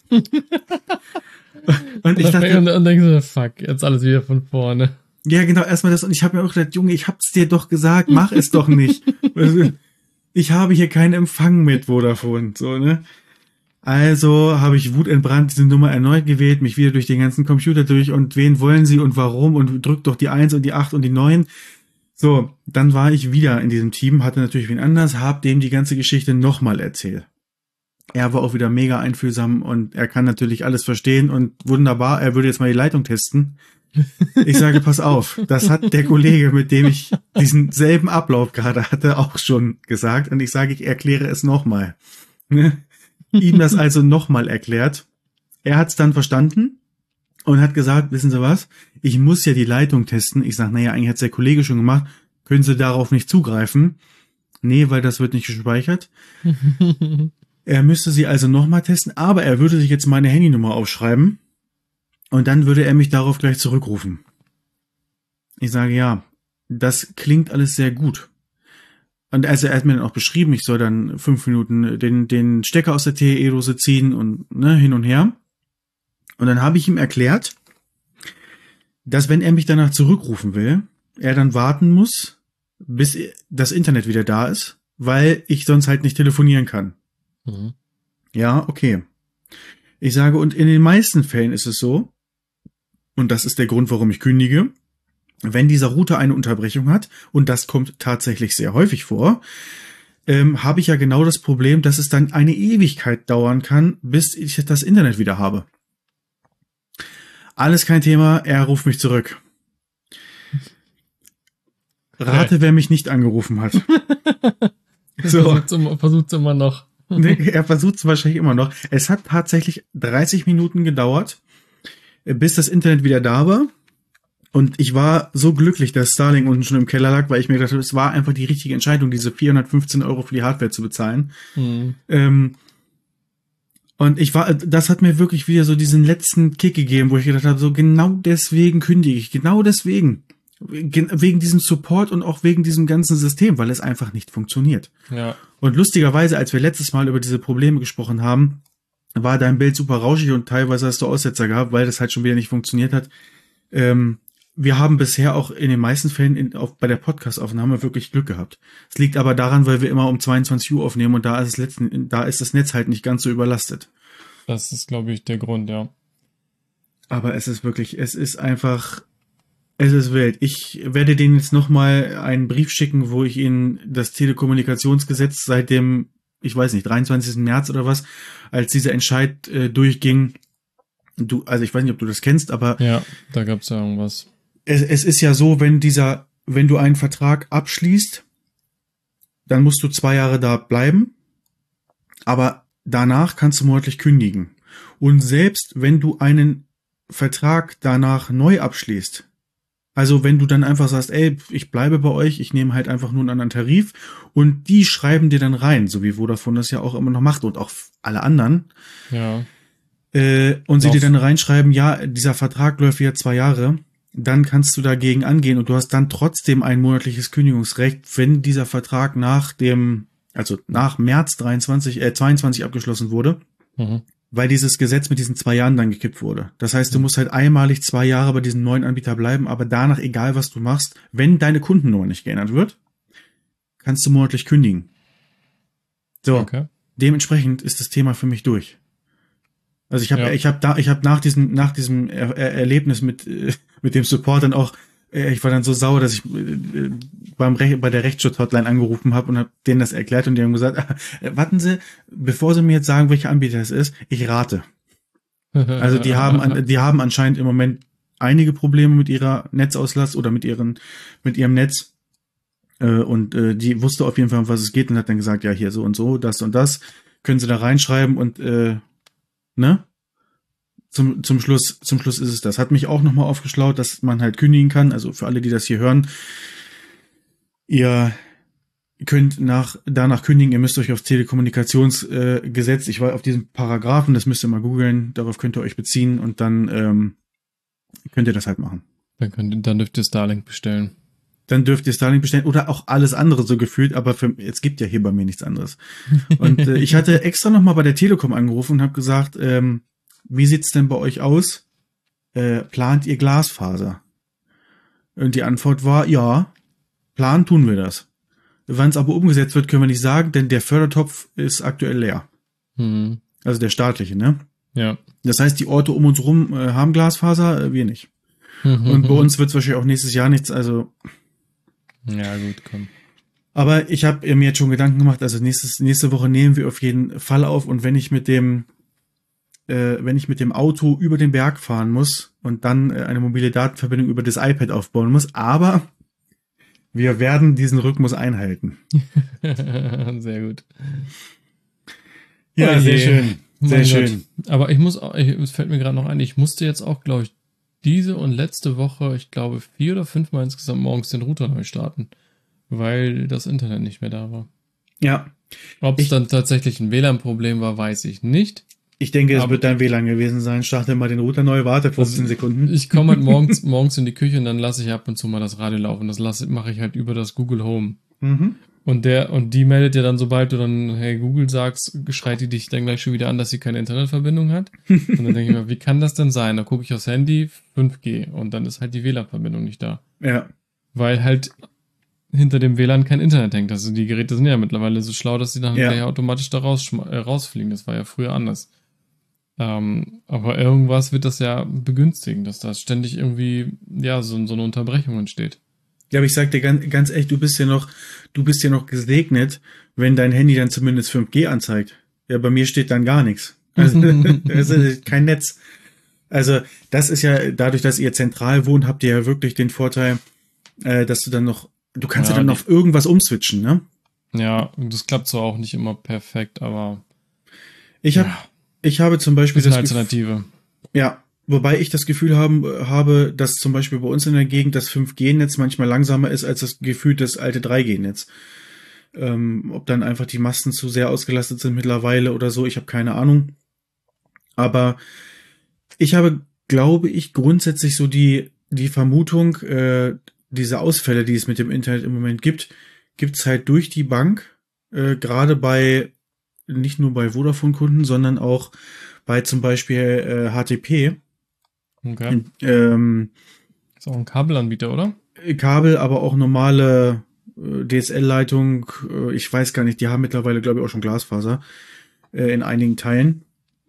Und ich dachte, und, und denkst du, fuck, jetzt alles wieder von vorne. Ja, genau, erstmal das. Und ich habe mir auch gedacht, Junge, ich hab's dir doch gesagt, mach es doch nicht. Ich habe hier keinen Empfang mit Vodafone, so, ne? Also habe ich wutentbrannt diese Nummer erneut gewählt, mich wieder durch den ganzen Computer durch und wen wollen Sie und warum und drückt doch die eins und die acht und die neun. So, dann war ich wieder in diesem Team, hatte natürlich wen anders, hab dem die ganze Geschichte nochmal erzählt. Er war auch wieder mega einfühlsam und er kann natürlich alles verstehen und wunderbar, er würde jetzt mal die Leitung testen. Ich sage, pass auf, das hat der Kollege, mit dem ich diesen selben Ablauf gerade hatte, auch schon gesagt und ich sage, ich erkläre es nochmal. Ihm das also nochmal erklärt. Er hat es dann verstanden und hat gesagt, wissen Sie was, ich muss ja die Leitung testen. Ich sage, naja, eigentlich hat es der Kollege schon gemacht, können Sie darauf nicht zugreifen? Nee, weil das wird nicht gespeichert. Er müsste sie also nochmal testen, aber er würde sich jetzt meine Handynummer aufschreiben und dann würde er mich darauf gleich zurückrufen. Ich sage, ja, das klingt alles sehr gut. Und also er hat mir dann auch beschrieben, ich soll dann fünf Minuten den, den Stecker aus der T E E-Dose ziehen und ne, hin und her. Und dann habe ich ihm erklärt, dass wenn er mich danach zurückrufen will, er dann warten muss, bis das Internet wieder da ist, weil ich sonst halt nicht telefonieren kann. Mhm. Ja, okay. Ich sage, und in den meisten Fällen ist es so, und das ist der Grund, warum ich kündige, wenn dieser Router eine Unterbrechung hat, und das kommt tatsächlich sehr häufig vor, ähm, habe ich ja genau das Problem, dass es dann eine Ewigkeit dauern kann, bis ich das Internet wieder habe. Alles kein Thema, er ruft mich zurück. Rate, okay. Wer mich nicht angerufen hat. So. Versucht's immer, versucht's immer noch. Nee, er versucht es wahrscheinlich immer noch. Es hat tatsächlich dreißig Minuten gedauert, bis das Internet wieder da war. Und ich war so glücklich, dass Starlink unten schon im Keller lag, weil ich mir gedacht habe, es war einfach die richtige Entscheidung, diese vierhundertfünfzehn Euro für die Hardware zu bezahlen. Mhm. Ähm, und ich war, das hat mir wirklich wieder so diesen letzten Kick gegeben, wo ich gedacht habe, so genau deswegen kündige ich, genau deswegen. Wegen diesem Support und auch wegen diesem ganzen System, weil es einfach nicht funktioniert. Ja. Und lustigerweise, als wir letztes Mal über diese Probleme gesprochen haben, war dein Bild super rauschig und teilweise hast du Aussetzer gehabt, weil das halt schon wieder nicht funktioniert hat. Ähm, wir haben bisher auch in den meisten Fällen in, auch bei der Podcast-Aufnahme wirklich Glück gehabt. Es liegt aber daran, weil wir immer um zweiundzwanzig Uhr aufnehmen und da ist, es letzten, da ist das Netz halt nicht ganz so überlastet. Das ist, glaube ich, der Grund, ja. Aber es ist wirklich, es ist einfach... Es ist wild. Ich werde denen jetzt nochmal einen Brief schicken, wo ich ihnen das Telekommunikationsgesetz seit dem, ich weiß nicht, dreiundzwanzigsten März oder was, als dieser Entscheid äh, durchging. Du, also ich weiß nicht, ob du das kennst, aber ja, da gab's ja irgendwas. Es, es ist ja so, wenn dieser, wenn du einen Vertrag abschließt, dann musst du zwei Jahre da bleiben, aber danach kannst du monatlich kündigen. Und selbst wenn du einen Vertrag danach neu abschließt, also wenn du dann einfach sagst, ey, ich bleibe bei euch, ich nehme halt einfach nur einen anderen Tarif und die schreiben dir dann rein, so wie Vodafone das ja auch immer noch macht und auch alle anderen. Ja. äh, und sie Auf. dir dann reinschreiben, ja, dieser Vertrag läuft ja zwei Jahre, dann kannst du dagegen angehen und du hast dann trotzdem ein monatliches Kündigungsrecht, wenn dieser Vertrag nach dem, also nach März dreiundzwanzig, äh, zweiundzwanzig abgeschlossen wurde, Mhm. weil dieses Gesetz mit diesen zwei Jahren dann gekippt wurde. Das heißt, du musst halt einmalig zwei Jahre bei diesem neuen Anbieter bleiben, aber danach, egal was du machst, wenn deine Kundennummer nicht geändert wird, kannst du monatlich kündigen. So, Okay. dementsprechend ist das Thema für mich durch. Also ich habe Ja. ich habe da ich habe nach diesem nach diesem er er Erlebnis mit äh, mit dem Support dann auch äh, ich war dann so sauer, dass ich äh, beim Re bei der Rechtsschutzhotline angerufen habe und habe denen das erklärt und die haben gesagt, äh, warten Sie, bevor Sie mir jetzt sagen, welcher Anbieter es ist, ich rate. Also die haben an, die haben anscheinend im Moment einige Probleme mit ihrer Netzauslast oder mit ihren mit ihrem Netz äh, und äh, die wusste auf jeden Fall, um was es geht und hat dann gesagt, ja, hier so und so, das und das, können Sie da reinschreiben und äh, ne? Zum, zum Schluss, zum Schluss ist es das. Hat mich auch nochmal aufgeschlaut, dass man halt kündigen kann. Also für alle, die das hier hören, ihr könnt nach, danach kündigen. Ihr müsst euch aufs Telekommunikationsgesetz, äh, Gesetz, ich war auf diesem Paragraphen, das müsst ihr mal googeln, darauf könnt ihr euch beziehen und dann ähm, könnt ihr das halt machen. Dann, könnt, dann dürft ihr Starlink bestellen. Dann dürft ihr Starlink bestellen oder auch alles andere so gefühlt, aber für, es gibt ja hier bei mir nichts anderes. Und äh, ich hatte extra nochmal bei der Telekom angerufen und habe gesagt, ähm, wie sieht's denn bei euch aus? Äh, plant ihr Glasfaser? Und die Antwort war, ja, planen tun wir das. Wann es aber umgesetzt wird, können wir nicht sagen, denn der Fördertopf ist aktuell leer. Hm. Also der staatliche, ne? Ja. Das heißt, die Orte um uns rum äh, haben Glasfaser, äh, wir nicht. Und bei uns wird es wahrscheinlich auch nächstes Jahr nichts, also. Ja, gut, komm. Aber ich habe mir jetzt schon Gedanken gemacht, also nächstes, nächste Woche nehmen wir auf jeden Fall auf und wenn ich mit dem Äh, wenn ich mit dem Auto über den Berg fahren muss und dann äh, eine mobile Datenverbindung über das iPad aufbauen muss. Aber wir werden diesen Rhythmus einhalten. Sehr gut. Ja, Oh sehr je. schön. Sehr Mein schön. Gott. Aber ich muss auch, ich, es fällt mir gerade noch ein, ich musste jetzt auch, glaube ich, diese und letzte Woche, ich glaube, vier oder fünfmal insgesamt morgens den Router neu starten, weil das Internet nicht mehr da war. Ja, Ob es Ich- dann tatsächlich ein W L A N-Problem war, weiß ich nicht. ich denke, es Aber- wird dein W L A N gewesen sein. Starte mal den Router neu, warte fünfzehn Also, Sekunden. Ich komme halt morgens, morgens in die Küche und dann lasse ich ab und zu mal das Radio laufen. Das lasse, mache ich halt über das Google Home. Mhm. Und der, und die meldet ja dann, sobald du dann, hey Google sagst, schreit die dich dann gleich schon wieder an, dass sie keine Internetverbindung hat. Und dann denke ich mir, wie kann das denn sein? Da gucke ich aufs Handy, fünf G, und dann ist halt die W L A N-Verbindung nicht da. Ja, Weil halt hinter dem W L A N kein Internet hängt. Also die Geräte sind ja mittlerweile so schlau, dass sie dann Ja. gleich automatisch da raus, äh, rausfliegen. Das war ja früher anders. Ähm, aber irgendwas wird das ja begünstigen, dass da ständig irgendwie, ja, so, so eine Unterbrechung entsteht. ja, aber ich sag dir ganz, ganz echt, du bist ja noch, du bist ja noch gesegnet, wenn dein Handy dann zumindest fünf G anzeigt. Ja, bei mir steht dann gar nichts. Also, es ist kein Netz. Also, das ist ja, dadurch, dass ihr zentral wohnt, habt ihr ja wirklich den Vorteil, äh, dass du dann noch, du kannst ja, Ja, dann die- auf irgendwas umswitchen, ne? Ja, und das klappt zwar auch nicht immer perfekt, aber Ich habe, ja, ich habe zum Beispiel ist eine das Gefühl, Alternative. ja, wobei ich das Gefühl haben, habe, dass zum Beispiel bei uns in der Gegend das fünf G Netz manchmal langsamer ist als das Gefühl das alte drei G Netz. Ähm, ob dann einfach die Masten zu sehr ausgelastet sind mittlerweile oder so, ich habe keine Ahnung. Aber ich habe, glaube ich, grundsätzlich so die, die Vermutung, äh, diese Ausfälle, die es mit dem Internet im Moment gibt, gibt's halt durch die Bank, äh, gerade bei, nicht nur bei Vodafone-Kunden, sondern auch bei zum Beispiel äh, H T P. Okay. Ähm, Ist auch ein Kabelanbieter, oder? Kabel, aber auch normale äh, D S L-Leitung. Äh, ich weiß gar nicht, die haben mittlerweile, glaube ich, auch schon Glasfaser äh, in einigen Teilen.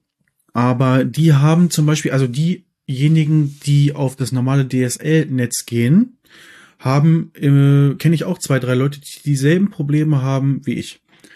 Aber die haben zum Beispiel, also diejenigen, die auf das normale D S L-Netz gehen, haben, äh, kenne ich auch zwei, drei Leute, die dieselben Probleme haben wie ich.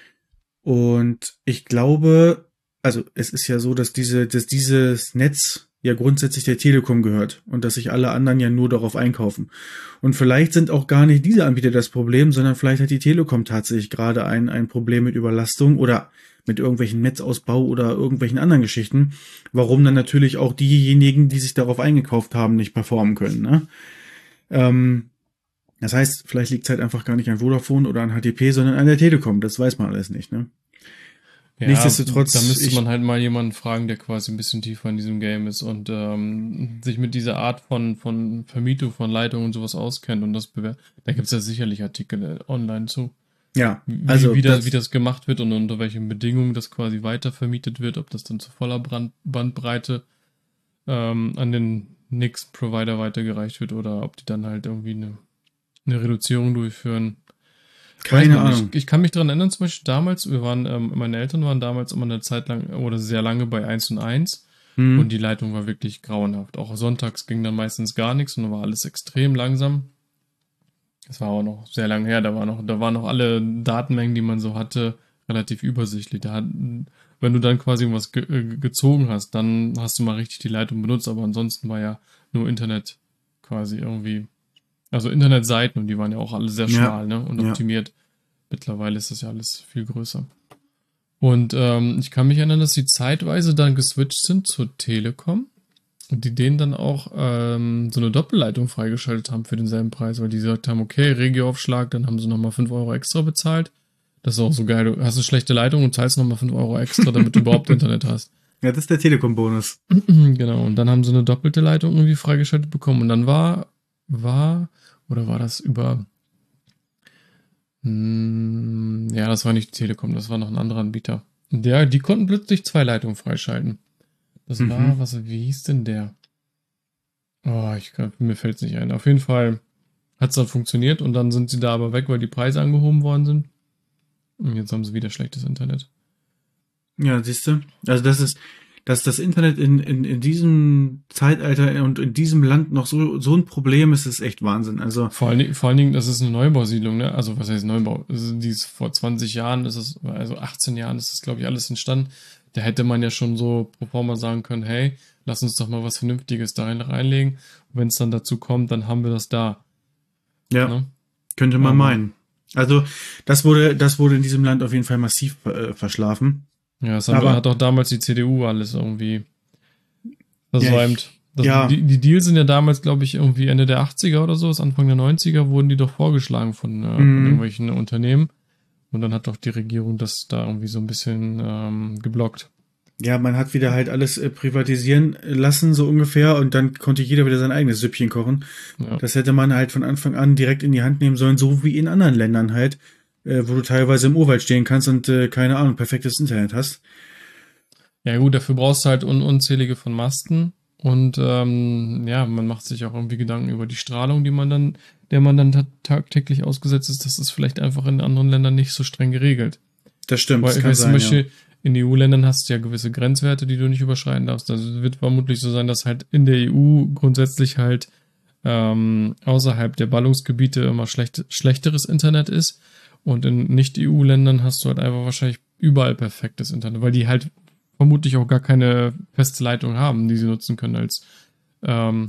Und ich glaube, also es ist ja so, dass diese, dass dieses Netz ja grundsätzlich der Telekom gehört und dass sich alle anderen ja nur darauf einkaufen. Und vielleicht sind auch gar nicht diese Anbieter das Problem, sondern vielleicht hat die Telekom tatsächlich gerade ein, ein Problem mit Überlastung oder mit irgendwelchen Netzausbau oder irgendwelchen anderen Geschichten, warum dann natürlich auch diejenigen, die sich darauf eingekauft haben, nicht performen können. Ne? Ähm, das heißt, vielleicht liegt es halt einfach gar nicht an Vodafone oder an H T P, sondern an der Telekom. Das weiß man alles nicht. Ne? Ja, Nichtsdestotrotz, da müsste ich, man halt mal jemanden fragen, der quasi ein bisschen tiefer in diesem Game ist und ähm, sich mit dieser Art von, von Vermietung von Leitungen und sowas auskennt und das bewertet. Da gibt es ja sicherlich Artikel äh, online zu, ja, wie, also wie, das, wie das, das gemacht wird und unter welchen Bedingungen das quasi weiter vermietet wird, ob das dann zu voller Brand, Bandbreite ähm, an den Nix-Provider weitergereicht wird oder ob die dann halt irgendwie eine, eine Reduzierung durchführen. Weiß keine man nicht. Ahnung. Ich kann mich daran erinnern, zum Beispiel damals, wir waren, ähm, meine Eltern waren damals immer eine Zeit lang oder sehr lange bei eins und eins und Hm. die Leitung war wirklich grauenhaft. Auch sonntags ging dann meistens gar nichts und dann war alles extrem langsam. Das war aber noch sehr lange her, da war noch, da waren noch alle Datenmengen, die man so hatte, relativ übersichtlich. Da hat, wenn du dann quasi irgendwas ge äh, gezogen hast, dann hast du mal richtig die Leitung benutzt, aber ansonsten war ja nur Internet quasi irgendwie, also Internetseiten und die waren ja auch alle sehr Ja, schmal, ne, und ja. optimiert. Mittlerweile ist das ja alles viel größer. Und ähm, ich kann mich erinnern, dass sie zeitweise dann geswitcht sind zur Telekom und die denen dann auch ähm, so eine Doppelleitung freigeschaltet haben für denselben Preis, weil die gesagt haben, okay, Regioaufschlag, dann haben sie nochmal fünf Euro extra bezahlt. Das ist auch so geil. Du hast eine schlechte Leitung und zahlst nochmal fünf Euro extra, damit du überhaupt Internet hast. Ja, das ist der Telekom-Bonus. Genau, und dann haben sie eine doppelte Leitung irgendwie freigeschaltet bekommen. Und dann war, war, oder war das über, hm, ja, das war nicht die Telekom, das war noch ein anderer Anbieter. Der, die konnten plötzlich zwei Leitungen freischalten. Das Mhm. war, was, wie hieß denn der? Oh, ich kann, mir fällt es nicht ein. Auf jeden Fall hat es dann funktioniert und dann sind sie da aber weg, weil die Preise angehoben worden sind. Und jetzt haben sie wieder schlechtes Internet. Ja, siehst du? Also das ist, dass das Internet in, in, in diesem Zeitalter und in diesem Land noch so, so ein Problem ist, ist echt Wahnsinn. Also, Vor allen, Dingen- vor allen Dingen, das ist eine Neubausiedlung, ne? Also, was heißt Neubau? Also, die ist vor zwanzig Jahren, ist es, also achtzehn Jahren ist das, glaube ich, alles entstanden. Da hätte man ja schon so pro forma sagen können, hey, lass uns doch mal was Vernünftiges da rein, reinlegen. Und wenn es dann dazu kommt, dann haben wir das da. ja, Ne? könnte man Aber- meinen. Also, das wurde, das wurde in diesem Land auf jeden Fall massiv äh, verschlafen. Ja, das hat, Aber- hat auch damals die C D U alles irgendwie versäumt. Das, ja. die, die Deals sind ja damals, glaube ich, irgendwie Ende der achtziger oder so, Anfang der neunziger wurden die doch vorgeschlagen von, äh, von Mhm. irgendwelchen Unternehmen. Und dann hat doch die Regierung das da irgendwie so ein bisschen ähm, geblockt. Ja, man hat wieder halt alles äh, privatisieren lassen, so ungefähr, und dann konnte jeder wieder sein eigenes Süppchen kochen. Ja. Das hätte man halt von Anfang an direkt in die Hand nehmen sollen, so wie in anderen Ländern halt, äh, wo du teilweise im Urwald stehen kannst und, äh, keine Ahnung, perfektes Internet hast. Ja gut, dafür brauchst du halt un unzählige von Masten und ähm, ja, man macht sich auch irgendwie Gedanken über die Strahlung, die man dann, der man dann ta- tagtäglich ausgesetzt ist. Das ist vielleicht einfach in anderen Ländern nicht so streng geregelt. Das stimmt, Weil das ich kann weiß zum sein, Beispiel, ja. in E U-Ländern hast du ja gewisse Grenzwerte, die du nicht überschreiten darfst. Also wird vermutlich so sein, dass halt in der E U grundsätzlich halt ähm, außerhalb der Ballungsgebiete immer schlecht, schlechteres Internet ist. Und in Nicht-E U-Ländern hast du halt einfach wahrscheinlich überall perfektes Internet, weil die halt vermutlich auch gar keine feste Leitung haben, die sie nutzen können als ähm,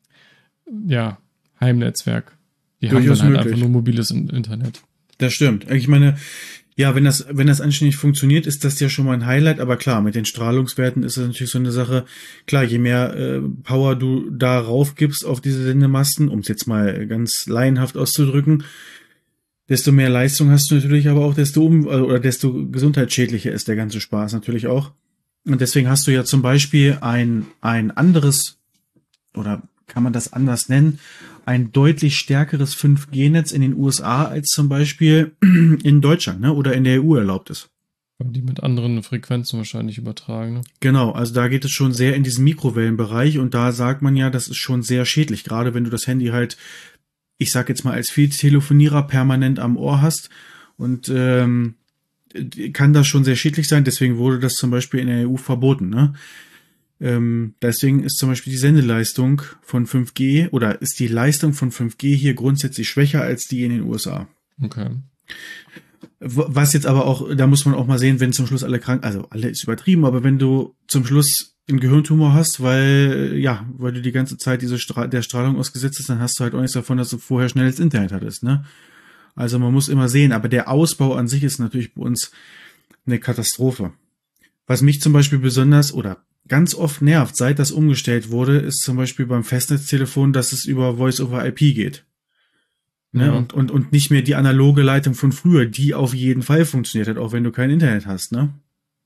ja, Heimnetzwerk. Die haben Durchaus dann halt möglich. einfach nur mobiles In- Internet. Das stimmt. Ich meine, ja, wenn das, wenn das anständig funktioniert, ist das ja schon mal ein Highlight, aber klar, mit den Strahlungswerten ist das natürlich so eine Sache. Klar, je mehr äh, Power du darauf gibst auf diese Sendemasten, um es jetzt mal ganz laienhaft auszudrücken, desto mehr Leistung hast du natürlich, aber auch desto um oder desto gesundheitsschädlicher ist der ganze Spaß natürlich auch. Und deswegen hast du ja zum Beispiel ein, ein anderes, oder kann man das anders nennen, ein deutlich stärkeres fünf G Netz in den U S A als zum Beispiel in Deutschland, ne, oder in der E U erlaubt ist. Weil die mit anderen Frequenzen wahrscheinlich übertragen. Ne? Genau, also da geht es schon sehr in diesen Mikrowellenbereich und da sagt man ja, das ist schon sehr schädlich, gerade wenn du das Handy halt, ich sag jetzt mal als Vieltelefonierer permanent am Ohr hast und ähm, kann das schon sehr schädlich sein, deswegen wurde das zum Beispiel in der E U verboten, ne? Ähm, deswegen ist zum Beispiel die Sendeleistung von fünf G oder ist die Leistung von fünf G hier grundsätzlich schwächer als die in den U S A. Okay. Was jetzt aber auch, da muss man auch mal sehen, wenn zum Schluss alle krank, also alle ist übertrieben, aber wenn du zum Schluss einen Gehirntumor hast, weil, ja, weil du die ganze Zeit diese Stra- der Strahlung ausgesetzt bist, dann hast du halt auch nichts davon, dass du vorher schnelles Internet hattest, ne? Also man muss immer sehen, aber der Ausbau an sich ist natürlich bei uns eine Katastrophe. Was mich zum Beispiel besonders oder ganz oft nervt, seit das umgestellt wurde, ist zum Beispiel beim Festnetztelefon, dass es über Voice over I P geht. Ne? Ja. Und, und, und nicht mehr die analoge Leitung von früher, die auf jeden Fall funktioniert hat, auch wenn du kein Internet hast, ne?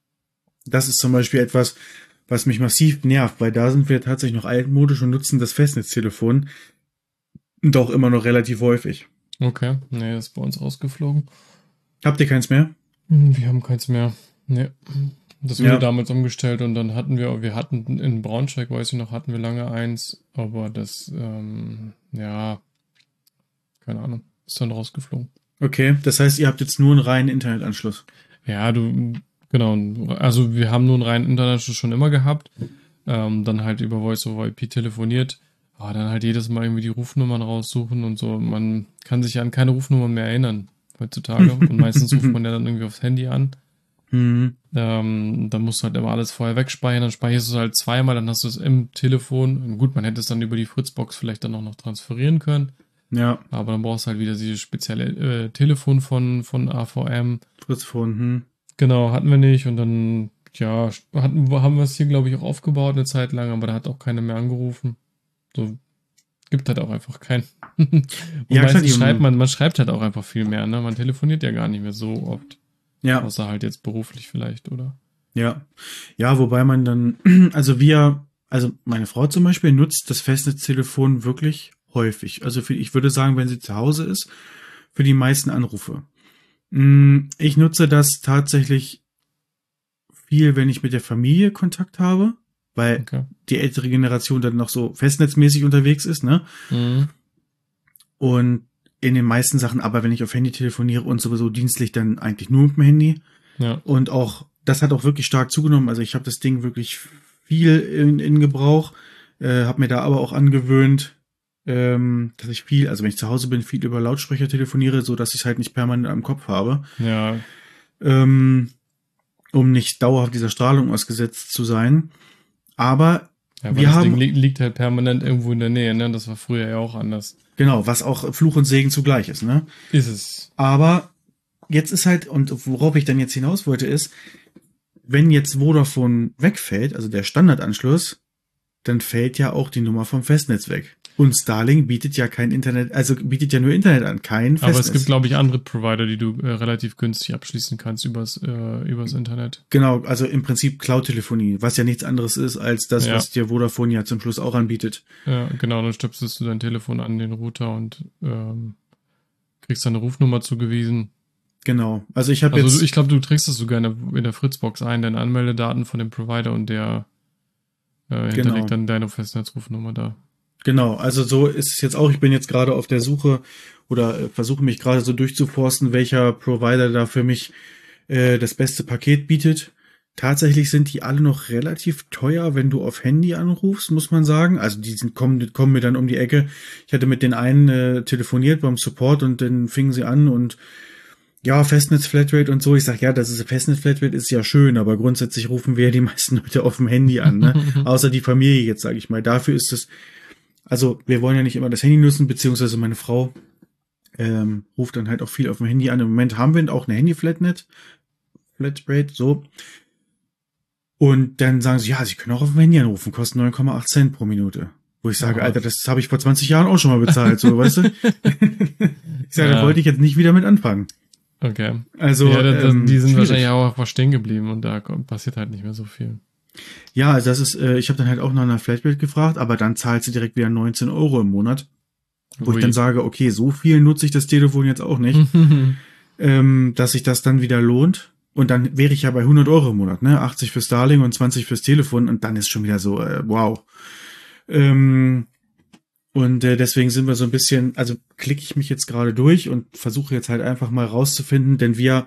Das ist zum Beispiel etwas, was mich massiv nervt, weil da sind wir tatsächlich noch altmodisch und nutzen das Festnetztelefon doch immer noch relativ häufig. Okay, nee, das ist bei uns rausgeflogen. Habt ihr keins mehr? Wir haben keins mehr. Nee. Das wurde Ja. damals umgestellt und dann hatten wir, wir hatten in Braunschweig, weiß ich noch, hatten wir lange eins, aber das, ähm, ja, keine Ahnung, ist dann rausgeflogen. Okay, das heißt, ihr habt jetzt nur einen reinen Internetanschluss. Ja, du, genau, also wir haben nur einen reinen Internetanschluss schon immer gehabt, ähm, dann halt über Voice-over-I P telefoniert, aber dann halt jedes Mal irgendwie die Rufnummern raussuchen und so. Man kann sich an keine Rufnummern mehr erinnern heutzutage und meistens ruft man ja dann irgendwie aufs Handy an. Mhm. Ähm, dann musst du halt immer alles vorher wegspeichern, dann speicherst du es halt zweimal, dann hast du es im Telefon. Gut, man hätte es dann über die Fritzbox vielleicht dann auch noch transferieren können. Ja. Aber dann brauchst du halt wieder dieses spezielle äh, Telefon von, von A V M. Fritzphone, hm. Genau, hatten wir nicht und dann, ja, hatten, haben wir es hier, glaube ich, auch aufgebaut eine Zeit lang, aber da hat auch keiner mehr angerufen. So, gibt halt auch einfach keinen. Und Ja, klar, meistens die- schreibt man, man schreibt halt auch einfach viel mehr, ne? Man telefoniert ja gar nicht mehr so oft. Ja. Außer halt jetzt beruflich vielleicht, oder? Ja. Ja, wobei man dann, also wir, also meine Frau zum Beispiel nutzt das Festnetztelefon wirklich häufig. Also für, ich würde sagen, wenn sie zu Hause ist, für die meisten Anrufe. Mm, Ich nutze das tatsächlich viel, wenn ich mit der Familie Kontakt habe, weil Okay. die ältere Generation dann noch so festnetzmäßig unterwegs ist, ne? Mhm. Und in den meisten Sachen, aber wenn ich auf Handy telefoniere und sowieso dienstlich, dann eigentlich nur mit dem Handy. Ja. Und auch, das hat auch wirklich stark zugenommen. Also ich habe das Ding wirklich viel in, in Gebrauch, äh, habe mir da aber auch angewöhnt, ähm, dass ich viel, also wenn ich zu Hause bin, viel über Lautsprecher telefoniere, so dass ich es halt nicht permanent am Kopf habe, Ja. ähm, um nicht dauerhaft dieser Strahlung ausgesetzt zu sein. Aber Ja, aber wir das haben, Ding li liegt halt permanent irgendwo in der Nähe, ne? Das war früher ja auch anders. genau, was auch Fluch und Segen zugleich ist, ne? Ist es. Aber jetzt ist halt, und worauf ich dann jetzt hinaus wollte, ist, wenn jetzt Vodafone wegfällt, also der Standardanschluss, dann fällt ja auch die Nummer vom Festnetz weg. Und Starlink bietet ja kein Internet, also bietet ja nur Internet an, kein Festnetz. Aber es gibt, glaube ich, andere Provider, die du äh, relativ günstig abschließen kannst übers, äh, übers Internet. Genau, also im Prinzip Cloud-Telefonie, was ja nichts anderes ist als das, Ja. was dir Vodafone ja zum Schluss auch anbietet. Ja, genau, dann stöpselst du dein Telefon an den Router und ähm, kriegst deine Rufnummer zugewiesen. Genau, also ich habe Also jetzt... du, ich glaube, du trägst das sogar in der, in der Fritzbox ein, deine Anmeldedaten von dem Provider und der äh, hinterlegt Genau. dann deine Festnetzrufnummer da. Genau, also so ist es jetzt auch. Ich bin jetzt gerade auf der Suche oder äh, versuche mich gerade so durchzuforsten, welcher Provider da für mich äh, das beste Paket bietet. Tatsächlich sind die alle noch relativ teuer, wenn du auf Handy anrufst, muss man sagen. Also die sind, kommen, kommen mir dann um die Ecke. Ich hatte mit den einen äh, telefoniert beim Support und dann fingen sie an und ja, Festnetz-Flatrate und so. Ich sag, ja, das ist Festnetz-Flatrate ist ja schön, aber grundsätzlich rufen wir ja die meisten Leute auf dem Handy an, ne? Außer die Familie jetzt, sage ich mal. Dafür ist es, also wir wollen ja nicht immer das Handy nutzen, beziehungsweise meine Frau ähm, ruft dann halt auch viel auf dem Handy an. Im Moment haben wir auch eine Handy-Flatnet, Flatrate, so. Und dann sagen sie, ja, sie können auch auf dem Handy anrufen, kosten neun Komma acht Cent pro Minute. Wo ich sage, Ja. Alter, das habe ich vor zwanzig Jahren auch schon mal bezahlt, so, weißt du? Ich sage, da Ja. wollte ich jetzt nicht wieder mit anfangen. Okay. Also, ja, da, da, ähm, die sind schwierig. wahrscheinlich auch einfach stehen geblieben und da kommt, passiert halt nicht mehr so viel. Ja, also das ist, äh, ich habe dann halt auch nach einer Flatrate gefragt, aber dann zahlt sie direkt wieder neunzehn Euro im Monat. Wo Ui. ich dann sage, okay, so viel nutze ich das Telefon jetzt auch nicht, ähm, dass sich das dann wieder lohnt. Und dann wäre ich ja bei hundert Euro im Monat, ne? achtzig für Starlink und zwanzig fürs Telefon und dann ist schon wieder so, äh, wow. Ähm, und äh, deswegen sind wir so ein bisschen, also klicke ich mich jetzt gerade durch und versuche jetzt halt einfach mal rauszufinden, denn wir,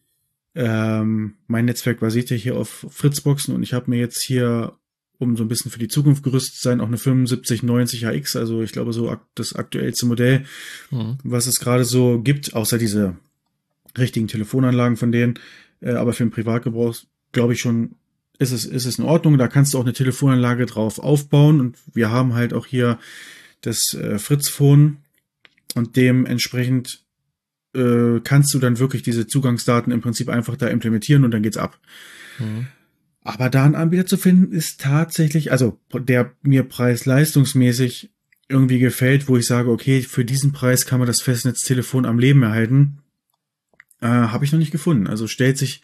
ähm, mein Netzwerk basiert ja hier auf Fritzboxen und ich habe mir jetzt hier, um so ein bisschen für die Zukunft gerüstet zu sein, auch eine fünfundsiebzig neunzig A X, also ich glaube so ak- das aktuellste Modell, Mhm. was es gerade so gibt, außer diese richtigen Telefonanlagen von denen, äh, aber für den Privatgebrauch glaube ich schon, ist es, ist es in Ordnung. Da kannst du auch eine Telefonanlage drauf aufbauen und wir haben halt auch hier das äh, Fritzphone und dementsprechend äh, kannst du dann wirklich diese Zugangsdaten im Prinzip einfach da implementieren und dann geht's ab. Mhm. Aber da einen Anbieter zu finden, ist tatsächlich, also der mir preis-leistungsmäßig irgendwie gefällt, wo ich sage, okay, für diesen Preis kann man das Festnetztelefon am Leben erhalten, äh, habe ich noch nicht gefunden. Also stellt sich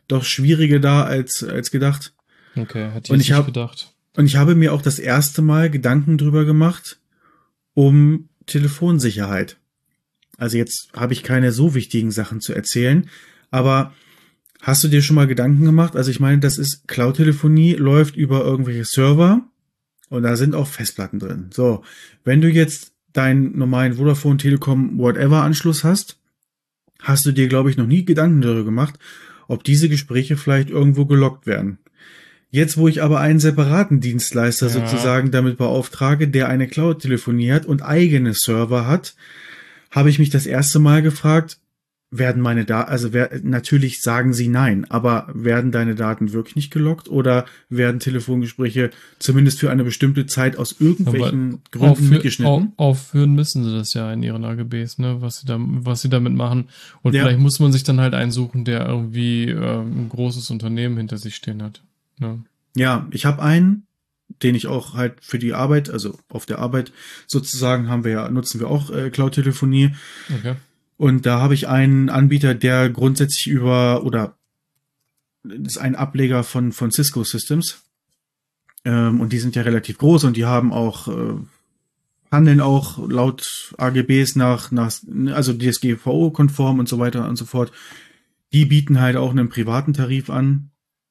doch schwieriger da als, als gedacht. Okay, hätte Und ich ich nicht hab, gedacht. Und ich habe mir auch das erste Mal Gedanken drüber gemacht, um Telefonsicherheit. Also jetzt habe ich keine so wichtigen Sachen zu erzählen, aber hast du dir schon mal Gedanken gemacht? Also ich meine, das ist Cloud-Telefonie, läuft über irgendwelche Server und da sind auch Festplatten drin. So, wenn du jetzt deinen normalen Vodafone, Telekom, whatever Anschluss hast, hast du dir, glaube ich, noch nie Gedanken darüber gemacht, ob diese Gespräche vielleicht irgendwo gelockt werden. Jetzt, wo ich aber einen separaten Dienstleister Ja, sozusagen damit beauftrage, der eine Cloud-Telefonie hat und eigene Server hat, habe ich mich das erste Mal gefragt, werden meine Daten, also wer, natürlich sagen sie nein, aber werden deine Daten wirklich nicht gelockt oder werden Telefongespräche zumindest für eine bestimmte Zeit aus aber irgendwelchen Gründen aufführ, au, mitgeschnitten? aufführen müssen sie das ja in ihren A G Bs, ne, was sie da, was sie damit machen. Und Ja, vielleicht muss man sich dann halt einen suchen, der irgendwie äh, ein großes Unternehmen hinter sich stehen hat. Ne? ja, ich habe einen, den ich auch halt für die Arbeit, also auf der Arbeit sozusagen haben wir ja, nutzen wir auch äh, Cloud-Telefonie. Okay. Und da habe ich einen Anbieter, der grundsätzlich über, oder das ist ein Ableger von, von Cisco Systems. Ähm, und die sind ja relativ groß und die haben auch, äh, handeln auch laut A G Bs nach, nach, also D S G V O-konform und so weiter und so fort. Die bieten halt auch einen privaten Tarif an,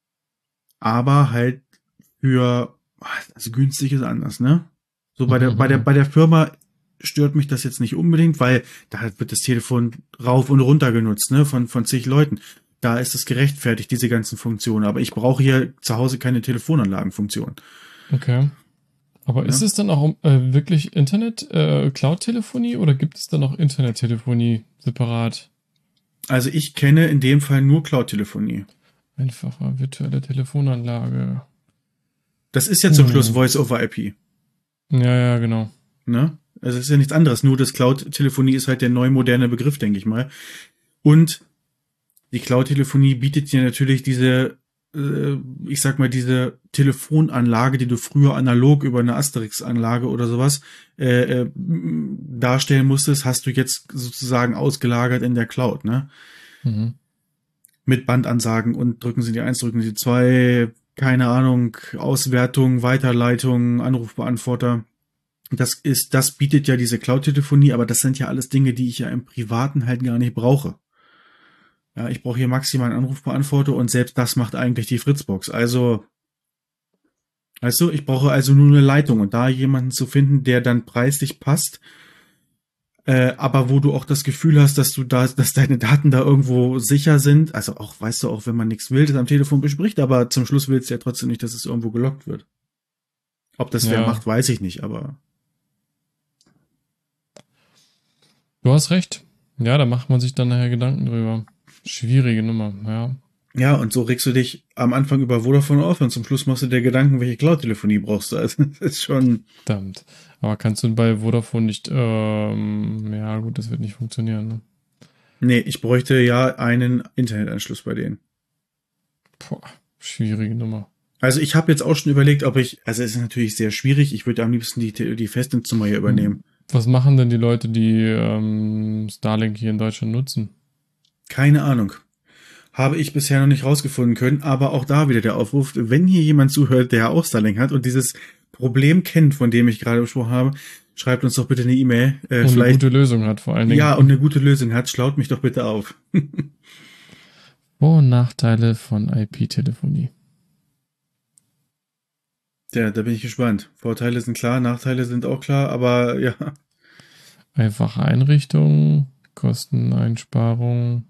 aber halt für, also günstig ist anders, ne? So bei der, bei der, bei der Firma stört mich das jetzt nicht unbedingt, weil da wird das Telefon rauf und runter genutzt, ne, von, von zig Leuten. Da ist es gerechtfertigt, diese ganzen Funktionen. Aber ich brauche hier zu Hause keine Telefonanlagenfunktion. Okay. Aber ist Ne? es dann auch äh, wirklich Internet, äh, Cloud-Telefonie oder gibt es dann auch Internet-Telefonie separat? Also ich kenne in dem Fall nur Cloud-Telefonie. Einfache virtuelle Telefonanlage. Das ist ja zum Schluss Hm. Voice-over-I P. Ja, ja, genau. Ne? Also es ist ja nichts anderes. Nur das Cloud-Telefonie ist halt der neu moderne Begriff, denke ich mal. Und die Cloud-Telefonie bietet dir natürlich diese, äh, ich sag mal, diese Telefonanlage, die du früher analog über eine Asterix-Anlage oder sowas äh, äh, darstellen musstest, hast du jetzt sozusagen ausgelagert in der Cloud, ne? Mhm. Mit Bandansagen und drücken Sie die eins, drücken Sie zwei, keine Ahnung, Auswertung, Weiterleitung, Anrufbeantworter. Das ist, das bietet ja diese Cloud-Telefonie, aber das sind ja alles Dinge, die ich ja im Privaten halt gar nicht brauche. Ja, ich brauche hier maximal einen Anrufbeantworter und selbst das macht eigentlich die Fritzbox. Also, weißt du, ich brauche also nur eine Leitung und da jemanden zu finden, der dann preislich passt, äh, aber wo du auch das Gefühl hast, dass du da, dass deine Daten da irgendwo sicher sind. Also auch, weißt du, auch wenn man nichts will, das am Telefon bespricht, aber zum Schluss willst du ja trotzdem nicht, dass es irgendwo gelockt wird. Ob das wer Ja, macht, weiß ich nicht, aber du hast recht. Ja, da macht man sich dann nachher Gedanken drüber. Schwierige Nummer, ja. ja, und so regst du dich am Anfang über Vodafone auf und zum Schluss machst du dir Gedanken, welche Cloud-Telefonie brauchst du. Also, das ist schon, Verdammt. Aber kannst du bei Vodafone nicht, ähm, ja gut, das wird nicht funktionieren, ne? nee, ich bräuchte ja einen Internetanschluss bei denen. Boah, schwierige Nummer. Also ich habe jetzt auch schon überlegt, ob ich, also es ist natürlich sehr schwierig, ich würde am liebsten die, die Festnetznummer hier übernehmen. Was machen denn die Leute, die ähm, Starlink hier in Deutschland nutzen? Keine Ahnung. Habe ich bisher noch nicht rausgefunden können, aber auch da wieder der Aufruf, wenn hier jemand zuhört, der auch Starlink hat und dieses Problem kennt, von dem ich gerade gesprochen habe, schreibt uns doch bitte eine E-Mail. Äh, Und eine vielleicht, gute Lösung hat vor allen Dingen. ja, und eine gute Lösung hat, schlaut mich doch bitte auf. Vor- und Nachteile von I P-Telefonie. Ja, da bin ich gespannt. Vorteile sind klar, Nachteile sind auch klar, aber ja. Einfache Einrichtung, Kosteneinsparung,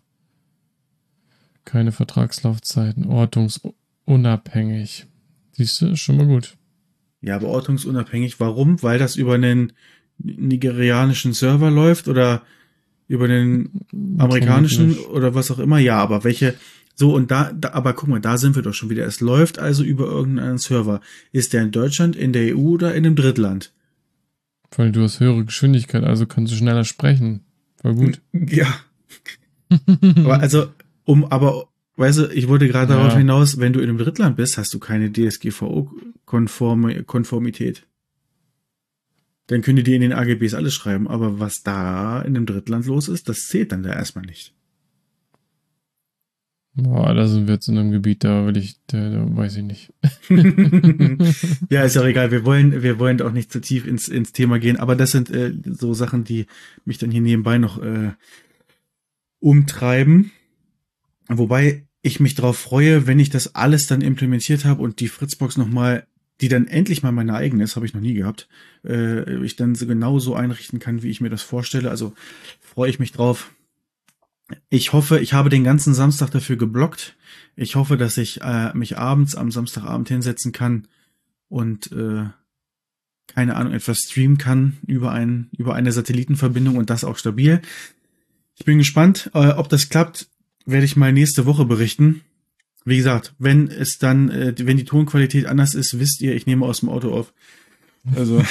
keine Vertragslaufzeiten, ortungsunabhängig. Siehst du, ist schon mal gut. Ja, aber ortungsunabhängig. Warum? Weil das über einen nigerianischen Server läuft oder über den amerikanischen Vermutlich. oder was auch immer. Ja, aber welche, so und da, da, aber guck mal, da sind wir doch schon wieder. Es läuft also über irgendeinen Server. Ist der in Deutschland, in der E U oder in einem Drittland? Weil du hast höhere Geschwindigkeit, also kannst du schneller sprechen. Voll gut. Ja, aber also, um, aber, weißt du, ich wollte gerade darauf Ja, hinaus, wenn du in einem Drittland bist, hast du keine D S G V O-Konformität. Dann können die dir in den A G Bs alles schreiben, aber was da in einem Drittland los ist, das zählt dann da erstmal nicht. Boah, da sind wir jetzt in einem Gebiet, da will ich, da, da weiß ich nicht. Ja, ist auch egal. Wir wollen, wir wollen auch nicht zu tief ins, ins Thema gehen, aber das sind äh, so Sachen, die mich dann hier nebenbei noch äh, umtreiben. Wobei ich mich darauf freue, wenn ich das alles dann implementiert habe und die Fritzbox nochmal, die dann endlich mal meine eigene ist, habe ich noch nie gehabt, äh, ich dann so genau so einrichten kann, wie ich mir das vorstelle. Also freue ich mich drauf. Ich hoffe, ich habe den ganzen Samstag dafür geblockt. Ich hoffe, dass ich äh, mich abends am Samstagabend hinsetzen kann und äh, keine Ahnung, etwas streamen kann über ein, über eine Satellitenverbindung und das auch stabil. Ich bin gespannt, äh, ob das klappt, werde ich mal nächste Woche berichten. Wie gesagt, wenn es dann, äh, wenn die Tonqualität anders ist, wisst ihr, ich nehme aus dem Auto auf. Also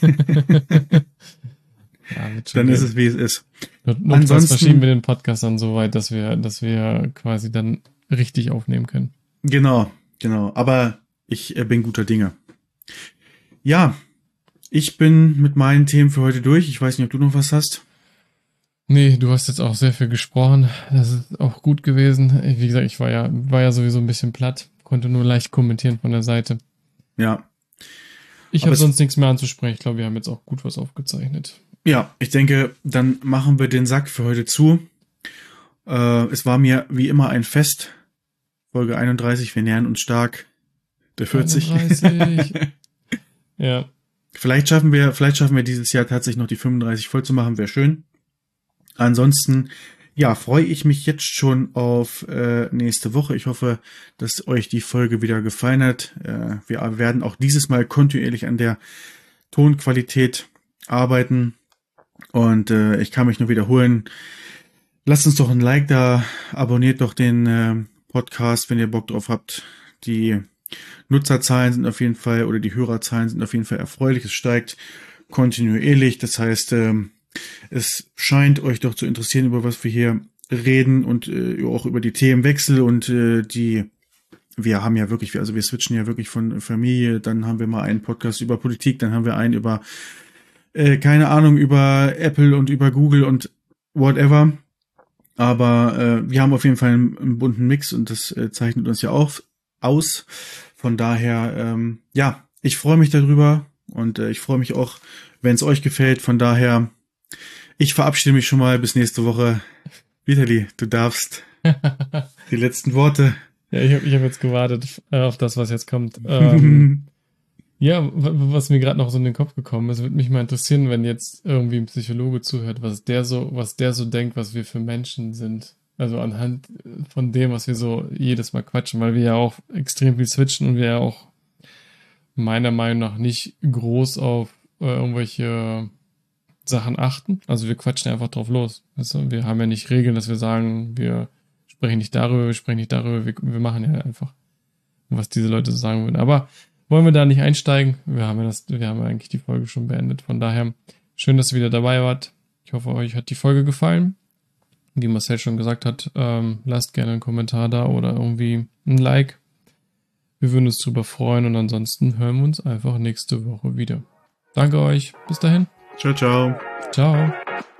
Ja, wird schon dann ist gehen. es, wie es ist. Not- Notfalls Ansonsten- verschieben wir den Podcast dann so weit, dass wir, dass wir quasi dann richtig aufnehmen können. Genau, genau. Aber ich äh, bin guter Dinge. Ja, ich bin mit meinen Themen für heute durch. Ich weiß nicht, ob du noch was hast. Nee, du hast jetzt auch sehr viel gesprochen. Das ist auch gut gewesen. Wie gesagt, ich war ja, war ja sowieso ein bisschen platt, konnte nur leicht kommentieren von der Seite. Ja, Ich Aber habe es- sonst nichts mehr anzusprechen. Ich glaube, wir haben jetzt auch gut was aufgezeichnet. ja, ich denke, dann machen wir den Sack für heute zu. Äh, es war mir wie immer ein Fest. Folge einunddreißig, wir nähern uns stark der vierzig. einunddreißig. Ja, Vielleicht schaffen wir, vielleicht schaffen wir dieses Jahr tatsächlich noch die fünfunddreißig voll zu machen, wäre schön. Ansonsten, ja, freue ich mich jetzt schon auf äh, nächste Woche. Ich hoffe, dass euch die Folge wieder gefallen hat. Äh, wir werden auch dieses Mal kontinuierlich an der Tonqualität arbeiten. Und äh, ich kann mich nur wiederholen. Lasst uns doch ein Like da, abonniert doch den äh, Podcast, wenn ihr Bock drauf habt. Die Nutzerzahlen sind auf jeden Fall, oder die Hörerzahlen sind auf jeden Fall erfreulich. Es steigt kontinuierlich. Das heißt, ähm, es scheint euch doch zu interessieren, über was wir hier reden und äh, auch über die Themenwechsel und äh, die, wir haben ja wirklich, also wir switchen ja wirklich von Familie, dann haben wir mal einen Podcast über Politik, dann haben wir einen über, äh, keine Ahnung, über Apple und über Google und whatever. Aber äh, wir haben auf jeden Fall einen, einen bunten Mix und das äh, zeichnet uns ja auch aus. Von daher, ähm, ja, ich freue mich darüber und äh, ich freue mich auch, wenn es euch gefällt. Von daher, ich verabschiede mich schon mal bis nächste Woche. Vitali, du darfst die letzten Worte. ja ich habe ich hab jetzt gewartet äh, auf das, was jetzt kommt. Ähm, ja, w- was mir gerade noch so in den Kopf gekommen ist, würde mich mal interessieren, wenn jetzt irgendwie ein Psychologe zuhört, was der so, was der so denkt, was wir für Menschen sind. Also anhand von dem, was wir so jedes Mal quatschen, weil wir ja auch extrem viel switchen und wir ja auch meiner Meinung nach nicht groß auf äh, irgendwelche Sachen achten. Also wir quatschen einfach drauf los. Weißt du? Wir haben ja nicht Regeln, dass wir sagen, wir sprechen nicht darüber, wir sprechen nicht darüber, wir, wir machen ja einfach, was diese Leute so sagen würden. Aber wollen wir da nicht einsteigen? Wir haben ja das, wir haben ja eigentlich die Folge schon beendet. Von daher, schön, dass ihr wieder dabei wart. Ich hoffe, euch hat die Folge gefallen. Wie Marcel schon gesagt hat, ähm, lasst gerne einen Kommentar da oder irgendwie ein Like. Wir würden uns drüber freuen und ansonsten hören wir uns einfach nächste Woche wieder. Danke euch. Bis dahin. Ciao, ciao. Ciao.